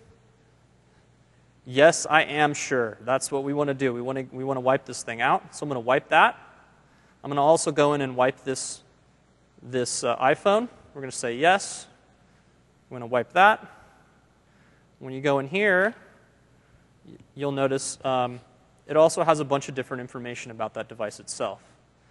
Yes, I am sure. That's what we want to do. We want to, we want to wipe this thing out. So I'm going to wipe that. I'm going to also go in and wipe this, this uh, iPhone. We're going to say yes. I'm going to wipe that. When you go in here, you'll notice um, it also has a bunch of different information about that device itself.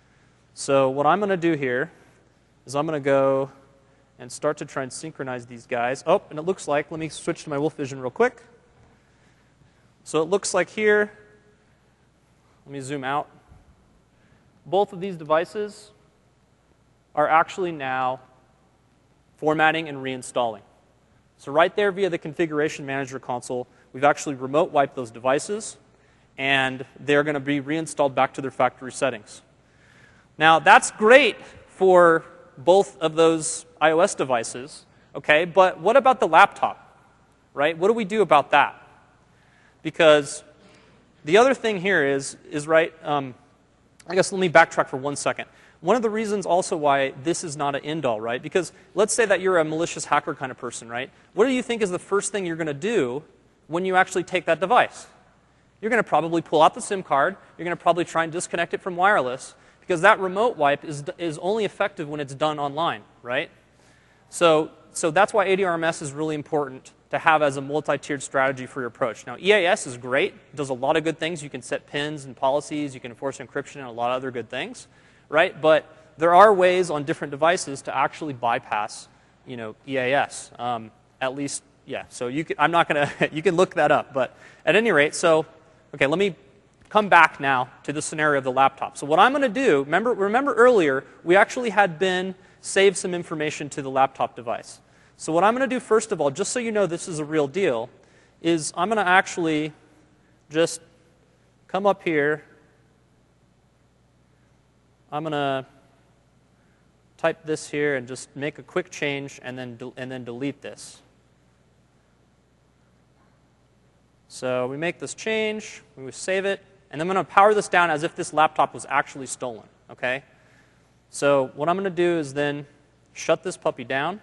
So what I'm going to do here is I'm going to go and start to try and synchronize these guys. Oh, and it looks like, let me switch to my Wolf Vision real quick. So it looks like here, let me zoom out. Both of these devices are actually now formatting and reinstalling. So right there via the Configuration Manager console, we've actually remote wiped those devices, and they're going to be reinstalled back to their factory settings. Now, that's great for both of those iOS devices, okay, but what about the laptop, right? What do we do about that? Because the other thing here is, is right, um, I guess let me backtrack for one second. One of the reasons also why this is not an end-all, right? Because let's say that you're a malicious hacker kind of person, right? What do you think is the first thing you're going to do when you actually take that device? You're going to probably pull out the SIM card. You're going to probably try and disconnect it from wireless, because that remote wipe is, is only effective when it's done online, right? So, so that's why A D R M S is really important to have as a multi-tiered strategy for your approach. Now, E A S is great. It does a lot of good things. You can set pins and policies. You can enforce encryption and a lot of other good things, right? But there are ways on different devices to actually bypass, you know, E A S. Um, at least, yeah. So you can, I'm not going to, you can look that up. But at any rate, so, okay, let me come back now to the scenario of the laptop. So what I'm going to do, remember, remember earlier, we actually had Ben save some information to the laptop device. So what I'm going to do first of all, just so you know this is a real deal, is I'm going to actually just come up here. I'm going to type this here and just make a quick change and then, and then delete this. So we make this change, we save it, and then I'm going to power this down as if this laptop was actually stolen, okay? So what I'm going to do is then shut this puppy down.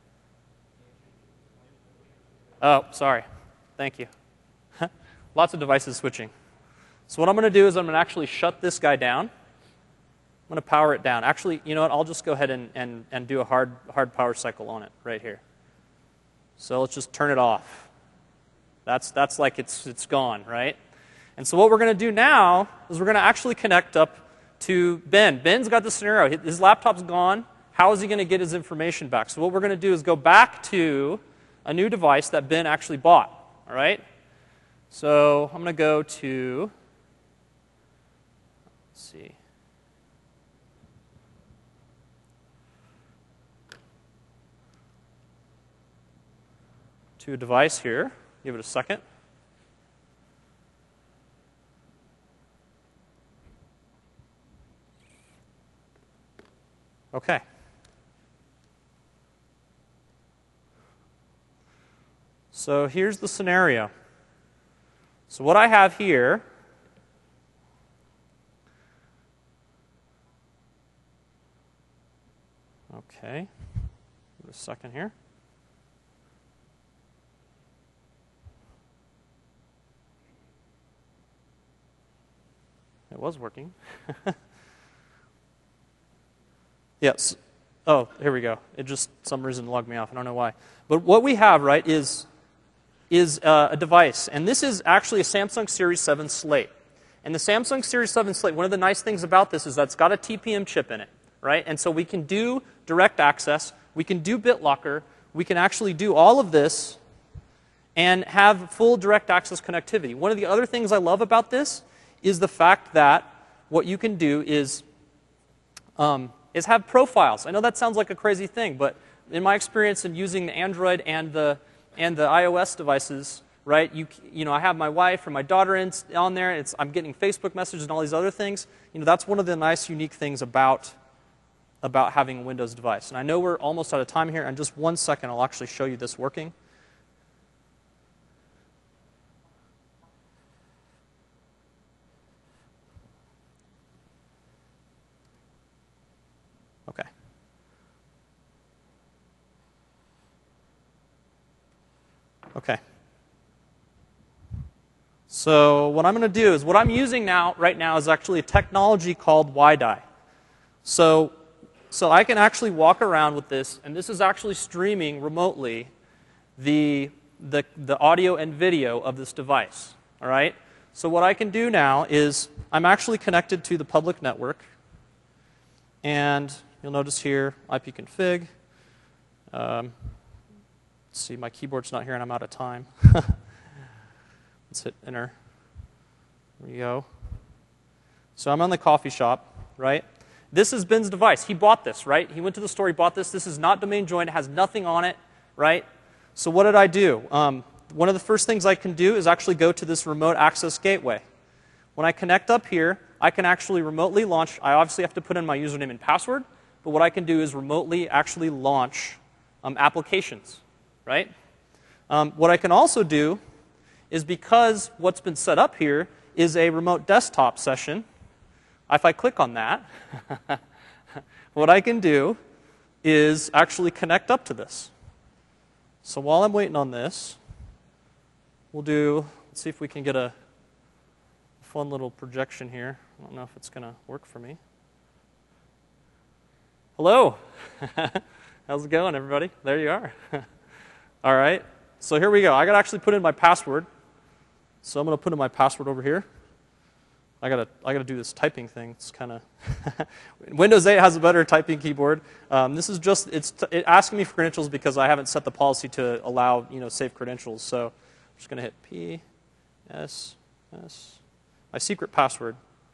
Oh, sorry. Thank you. Lots of devices switching. So what I'm going to do is I'm going to actually shut this guy down. I'm going to power it down. Actually, you know what? I'll just go ahead and, and, and do a hard, hard power cycle on it right here. So let's just turn it off. That's, that's like it's, it's gone, right? And so what we're going to do now is we're going to actually connect up to Ben. Ben's got the scenario. His laptop's gone. How is he going to get his information back? So what we're going to do is go back to a new device that Ben actually bought, all right? So I'm going to go to, let's see. To a device here. Give it a second. Okay. So here's the scenario. So what I have here Okay, give it a second here. It was working. Yes. Oh, here we go. It just, some reason, logged me off. I don't know why. But what we have, right, is, is uh, a device. And this is actually a Samsung Series seven Slate. And the Samsung Series seven Slate, one of the nice things about this is that it's got a T P M chip in it, right? And so we can do direct access. We can do BitLocker. We can actually do all of this and have full direct access connectivity. One of the other things I love about this is the fact that what you can do is, um, is have profiles. I know that sounds like a crazy thing, but in my experience in using the Android and the, and the iOS devices, right, you, you know, I have my wife or my daughter in, on there, it's, I'm getting Facebook messages and all these other things. You know, that's one of the nice, unique things about, about having a Windows device. And I know we're almost out of time here. In just one second, I'll actually show you this working. Okay. Okay. So what I'm going to do is, what I'm using now, right now, is actually a technology called W I D I. So, so I can actually walk around with this, and this is actually streaming remotely the, the, the audio and video of this device. All right? So what I can do now is, I'm actually connected to the public network, and you'll notice here, ipconfig. Um, let's see, my keyboard's not here, and I'm out of time. Let's hit enter. There we go. So I'm on the coffee shop, right? This is Ben's device. He bought this, right? He went to the store, he bought this. This is not domain joined. It has nothing on it, right? So what did I do? Um, one of the first things I can do is actually go to this remote access gateway. When I connect up here, I can actually remotely launch. I obviously have to put in my username and password, but what I can do is remotely actually launch um, applications, right? Um, what I can also do is, because what's been set up here is a remote desktop session, if I click on that, what I can do is actually connect up to this. So while I'm waiting on this, we'll do, let's see if we can get a fun little projection here. I don't know if it's going to work for me. Hello. How's it going, everybody? There you are. All right. So here we go. I got to actually put in my password. So I'm going to put in my password over here. I gotta, I gotta do this typing thing. It's kind of Windows eight has a better typing keyboard. Um, this is just, it's t it asking me for credentials because I haven't set the policy to allow, you know, safe credentials. So I'm just gonna hit P, S, S, my secret password.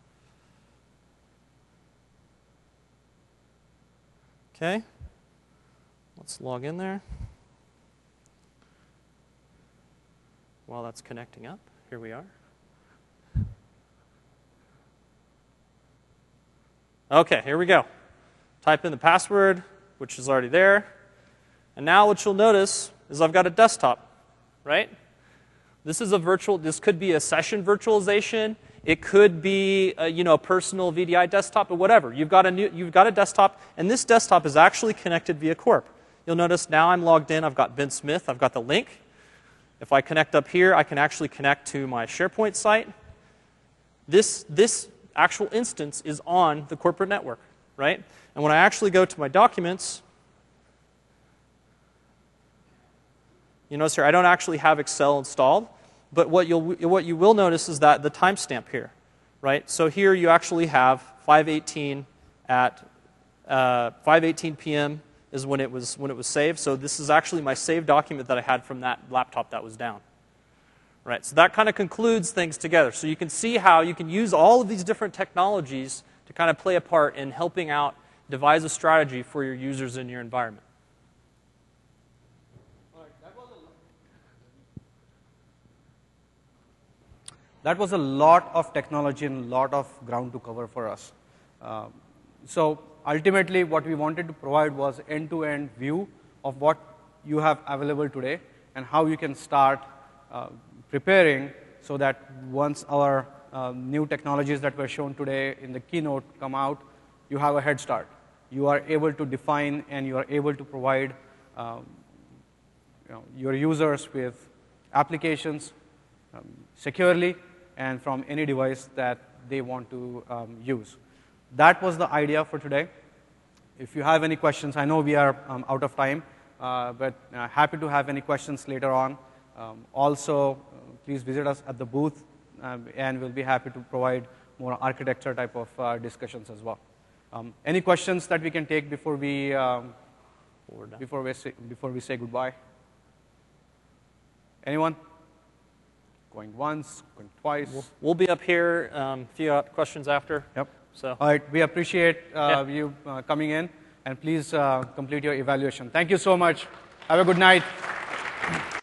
Okay. Let's log in there. While that's connecting up, here we are. Okay, here we go. Type in the password, which is already there. And now what you'll notice is I've got a desktop, right? This is a virtual, this could be a session virtualization. It could be a, you know, a personal V D I desktop or whatever. You've got a new, you've got a desktop, and this desktop is actually connected via Corp. You'll notice now I'm logged in. I've got Ben Smith. I've got the link. If I connect up here, I can actually connect to my SharePoint site. This, this actual instance is on the corporate network, right? And when I actually go to my documents, you notice here I don't actually have Excel installed, but what you'll what you will notice is that the timestamp here, right? So here you actually have five eighteen at uh, five eighteen p m is when it was when it was saved. So this is actually my saved document that I had from that laptop that was down. Right, so that kind of concludes things together. So you can see how you can use all of these different technologies to kind of play a part in helping out devise a strategy for your users in your environment.
That was a lot of technology and a lot of ground to cover for us. Um, so ultimately, what we wanted to provide was end-to-end view of what you have available today and how you can start uh, preparing so that once our uh, new technologies that were shown today in the keynote come out, you have a head start. You are able to define and you are able to provide um, you know, your users with applications um, securely and from any device that they want to um, use. That was the idea for today. If you have any questions, I know we are um, out of time, uh, but uh, happy to have any questions later on. Um, also, uh, please visit us at the booth, um, and we'll be happy to provide more architecture type of uh, discussions as well. Um, any questions that we can take before we um, before we say, before we say goodbye? Anyone? Going once, going twice.
We'll, we'll be up here um, if you got questions after.
Yep.
So.
All right. We appreciate uh,
yeah.
you uh, coming in, and please uh, complete your evaluation. Thank you so much. Have a good night.